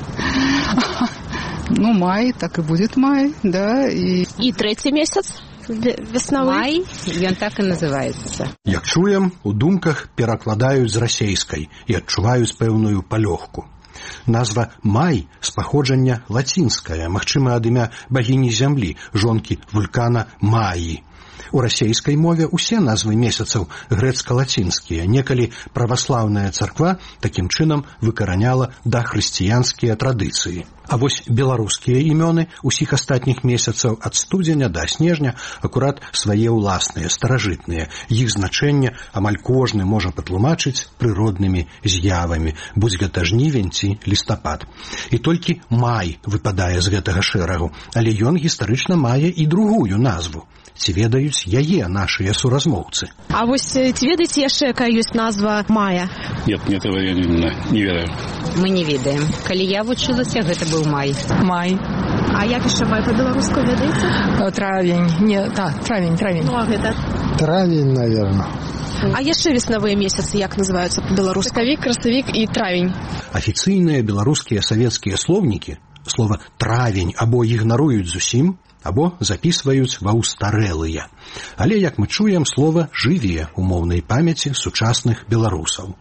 Ну, май, так і будзе май, да. І, і трэці месяц? Веснавы. Май, ён так і называецца. Як чуем, у думках перакладаюць з расейскай і адчуваюць пэўную палёгку. Назва «май» з паходжання лацінская, магчыма, ад імя багіні зямлі, жонкі вулкана Маі. У расейскай мове ўсе назвы месяцаў грэцка-лацінскія. Некалі праваслаўная царква такім чынам выкараняла дахрысціянскія традыцыі. А вось беларускія імёны ўсіх астатніх месяцаў ад студзеня да снежня акурат свае ўласныя, старажытныя. Іх значэнне амаль кожны можа патлумачыць прыроднымі з'явамі, будзь гэта жнівень ці лістапад. І толькі май выпадае з гэтага шэрагу, але ён гістарычна мае і другую назву. Ці ведаюць яе нашыя суразмоўцы? А вось ці ведаеце яшчэ, якая ёсць назва мая? Нет, нет, этого я не, не ведаю. Мы не ведаем. Калі я вучылася, гэта быў май. Май. А як яшчэ май па-беларуску ведаеце? Травень. Не, так, травень, травень. Ну, а гэта? Травень, наверное. А яшчэ веснавыя месяцы як называюцца па-беларуску? Сакавік, красавік і травень. Афіцыйныя беларускія савецкія слоўнікі слова «травень» або ігнаруюць зусім, або запісваюць ва ўстарэлыя. Але, як мы чуем, слова жыве ў моўнай памяці сучасных беларусаў.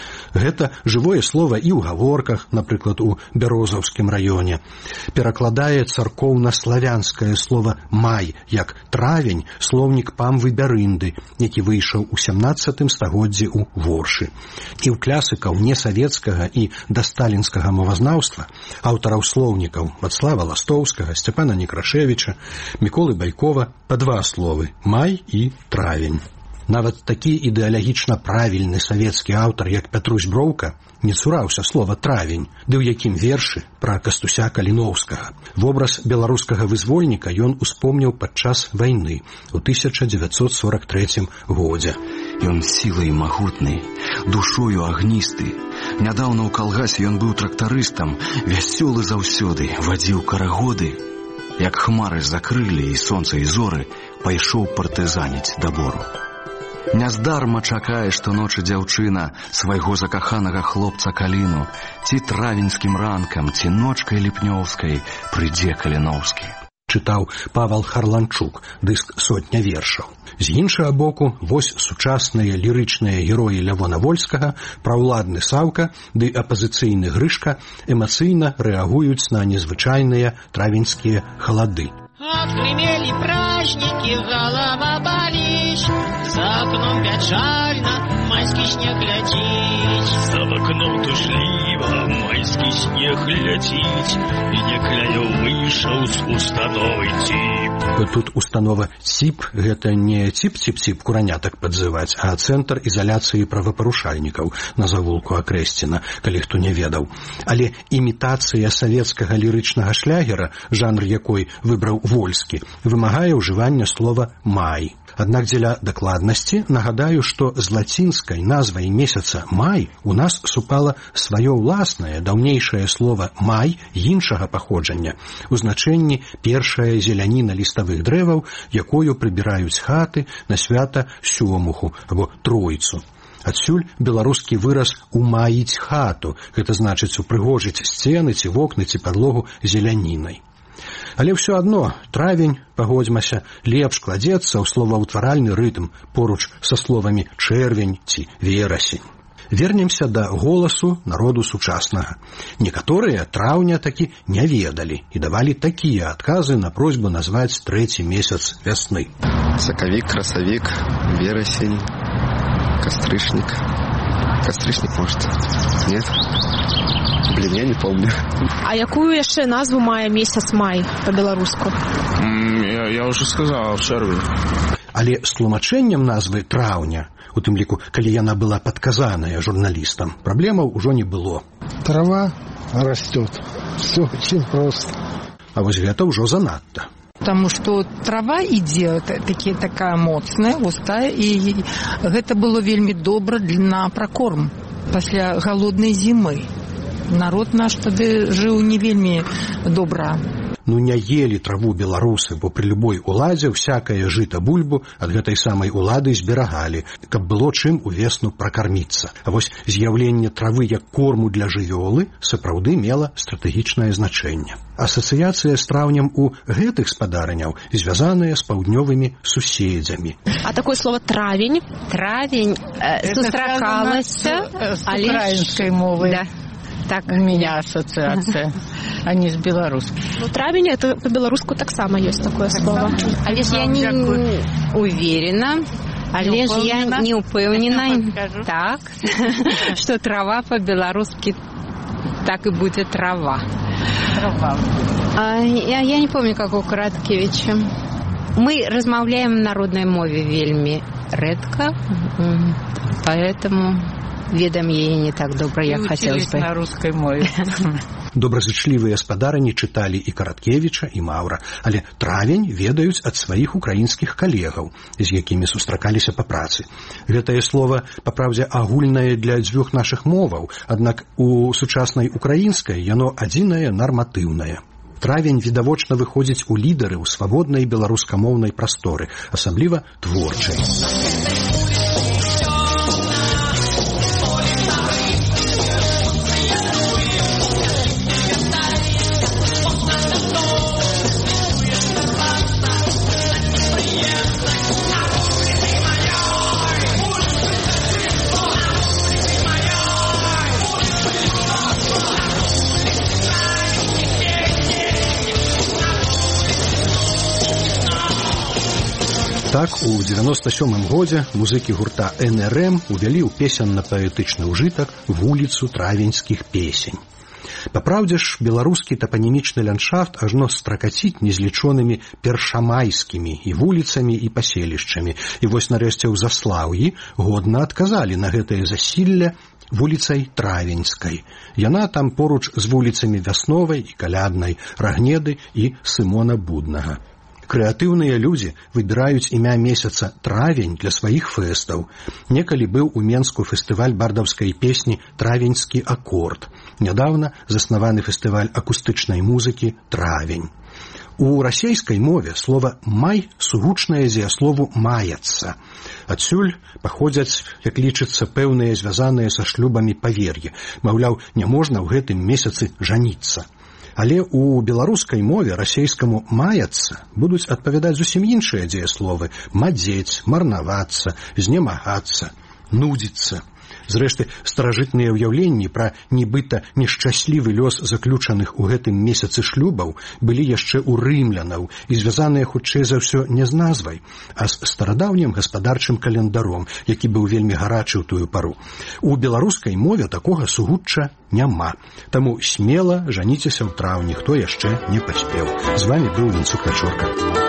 Гэта жывое слова і ў гаворках, напрыклад, у Бярозаўскім раёне. Перакладае царкоўна-славянскае слова «май» як «травень» слоўнік Памвы Бярынды, які выйшаў у сямнаццатым стагоддзі ў Воршы. І ў клясыкаў несавецкага і дасталінскага мовазнаўства, аўтараў слоўнікаў Вацлава Ластоўскага, Сцяпана Некрашевіча, Міколы Байкова па два словы «май» і «травень». Нават такі ідэалагічна правільны савецкі аўтар, як Пятрусь Броўка, не цураўся слова «травень», ды ў якім вершы пра Кастуся Каліноўскага. Вобраз беларускага вызвольніка ён успомніў падчас вайны ў тысяча дзевяцьсот сорак трэцім годзе. Ён сілай магутны, душою агністы. Нядаўна ў калгасе ён быў трактарыстам, вясёлы заўсёды, вадзіў карагоды. Як хмары закрылі і сонца і зоры, пайшоў партызаніць да бору. Няздарма чакае, што ночы дзяўчына свайго закаханага хлопца Каліну, ці травеньскім ранкам, ці ночкай ліпнёўскай прыйдзе Каліноўскі. чытаў Павал Харланчук, дыск «Сотня вершаў». З іншага боку, вось сучасныя лірычныя героі Лявона Вольскага, праўладны Саўка ды апазіцыйны Грышка эмацыйна рэагуюць на незвычайныя травеньскія халады. Отгремели праздники, голова болит, за окном печально, майский снег летит. За окном тужливо, майский снег летит, и некляю вышел с установой ТИП. Тут установа ТИП – гэта не ТИП-ТИП-ТИП куранятак падзываць, а цэнтр ізаляцыі правапарушальнікаў на завулку Акрэсціна, калі хто не ведаў. Але імітацыя савецкага лірычнага шлягера, жанр якой выбраў Вольскі, вымагае ўжывання слова «май». Аднак дзеля дакладнасці нагадаю, што з лацінскай назвай месяца «май» у нас супала сваё ўласнае даўнейшае слова «май» іншага паходжання, у значэнні першая зеляніна ліставых дрэваў, якою прыбіраюць хаты на свята сёмуху або тройцу. Адсюль беларускі выраз «умаіць хату», гэта значыць упрыгожыць сцены ці вокны ці падлогу зелянінай. Але ўсё адно травень, пагодзьмася, лепш кладзецца ў словаўтваральны рытм поруч са словамі чэрвень ці верасень. Вернемся да голасу народу сучаснага. Некаторыя траўня такі не ведалі і давалі такія адказы на просьбу назваць трэці месяц вясны. Сакавік, красавік, верасень, кастрычнік. Кастрычнік, может? Нет? Блин, я не помню. А якую яшчэ назву мае месяц май па-беларуску? Я, я уже сказал, чэрвень. Але з тлумачэннем назвы траўня, у тым ліку, калі яна была падказаная журналістам, праблемаў ужо не было. Трава растет. Все очень просто. А вось гэта ўжо занадта. Потому что трава ідзе такі, такая моцная, густая, і гэта было вельмі добра на пракорм пасля галоднай зімы. Народ наш тады жыў не вельмі добра. Ну не елі траву беларусы, бо пры любой уладзе всякае жыта бульбу ад гэтай самай улады зберагалі, каб было чым увесну пракарміцца. А вось з'яўленне травы як корму для жывёлы сапраўды мела стратэгічнае значэнне. Асацыяцыя з траўнем у гэтых спадарняў звязаная з паўднёвымі суседзямі. А такое слово травень? Травень э, сустракалася с украинской мовой. Да. Так у меня ассоциация, а не с белорусской. Ну, травень, это по-белоруску так само есть такое слово. Але ж я не уверена, але ж я не упевнена, так, что трава по-белорусски так и будет трава. Трава. А, я, я не помню, как у Короткевича. Мы размаўляем в народной мове вельми редко, поэтому... ведам яе не так добра, як хацелось бы. На рускай мове. Добразычлівыя спадарні чыталі і Караткевіча, і Маўра, але травень ведаюць ад сваіх украінскіх калегаў, з якімі сустракаліся па працы. Гэтае слово, па праўдзе, агульнае для дзвюх нашых моваў, аднак у сучаснай украінскай яно адзінае нарматыўнае. Травень відавочна выходзіць у лідары ў свабоднай беларускамоўнай прасторы, асабліва творчай. Так, у девяносто сёмым годзе музыкі гурта эн эр эм увялі ў песенна-паэтычны ўжытак вуліцу травеньскіх песень. Папраўдзе ж, беларускі тапанімічны ландшафт ажно стракаціць незлічонымі першамайскімі і вуліцамі і паселішчамі. І вось нарэшце ў Заслаўі годна адказалі на гэтае засілле вуліцай Травеньскай. Яна там поруч з вуліцамі Вясновай і Каляднай, Рагнеды і Сымона Буднага. Крэатыўныя людзі выбіраюць імя месяца травень для сваіх фэстаў. Некалі быў у Менску фестываль бардаўскай песні «Травеньскі акорд». Нядаўна заснаваны фестываль акустычнай музыкі «Травень». У расейскай мове слова «май» сугучнае дзеяслову «маяцца». Адсюль паходзяць, як лічыцца, пэўныя звязаныя са шлюбамі павер'і. Маўляў, не можна ў гэтым месяцы жаніцца. Але ў беларускай мове расейскаму «маяцца» будуць адпавядаць зусім іншыя дзеясловы: мадзець, марнавацца, знемагацца, нудзіцца. Зрэшты, старажытныя ўяўленні пра нібыта нешчаслівы лёс заключаных у гэтым месяцы шлюбаў былі яшчэ ў рымлянаў і звязаныя хутчэй за ўсё не з назвай, а з старадаўнім гаспадарчым календаром, які быў вельмі гарачы ў тую пару. У беларускай мове такога сугучча няма. Таму смела жаніцеся ў траўні, хто яшчэ не паспеў. З вамі быў Вінцук Вячорка.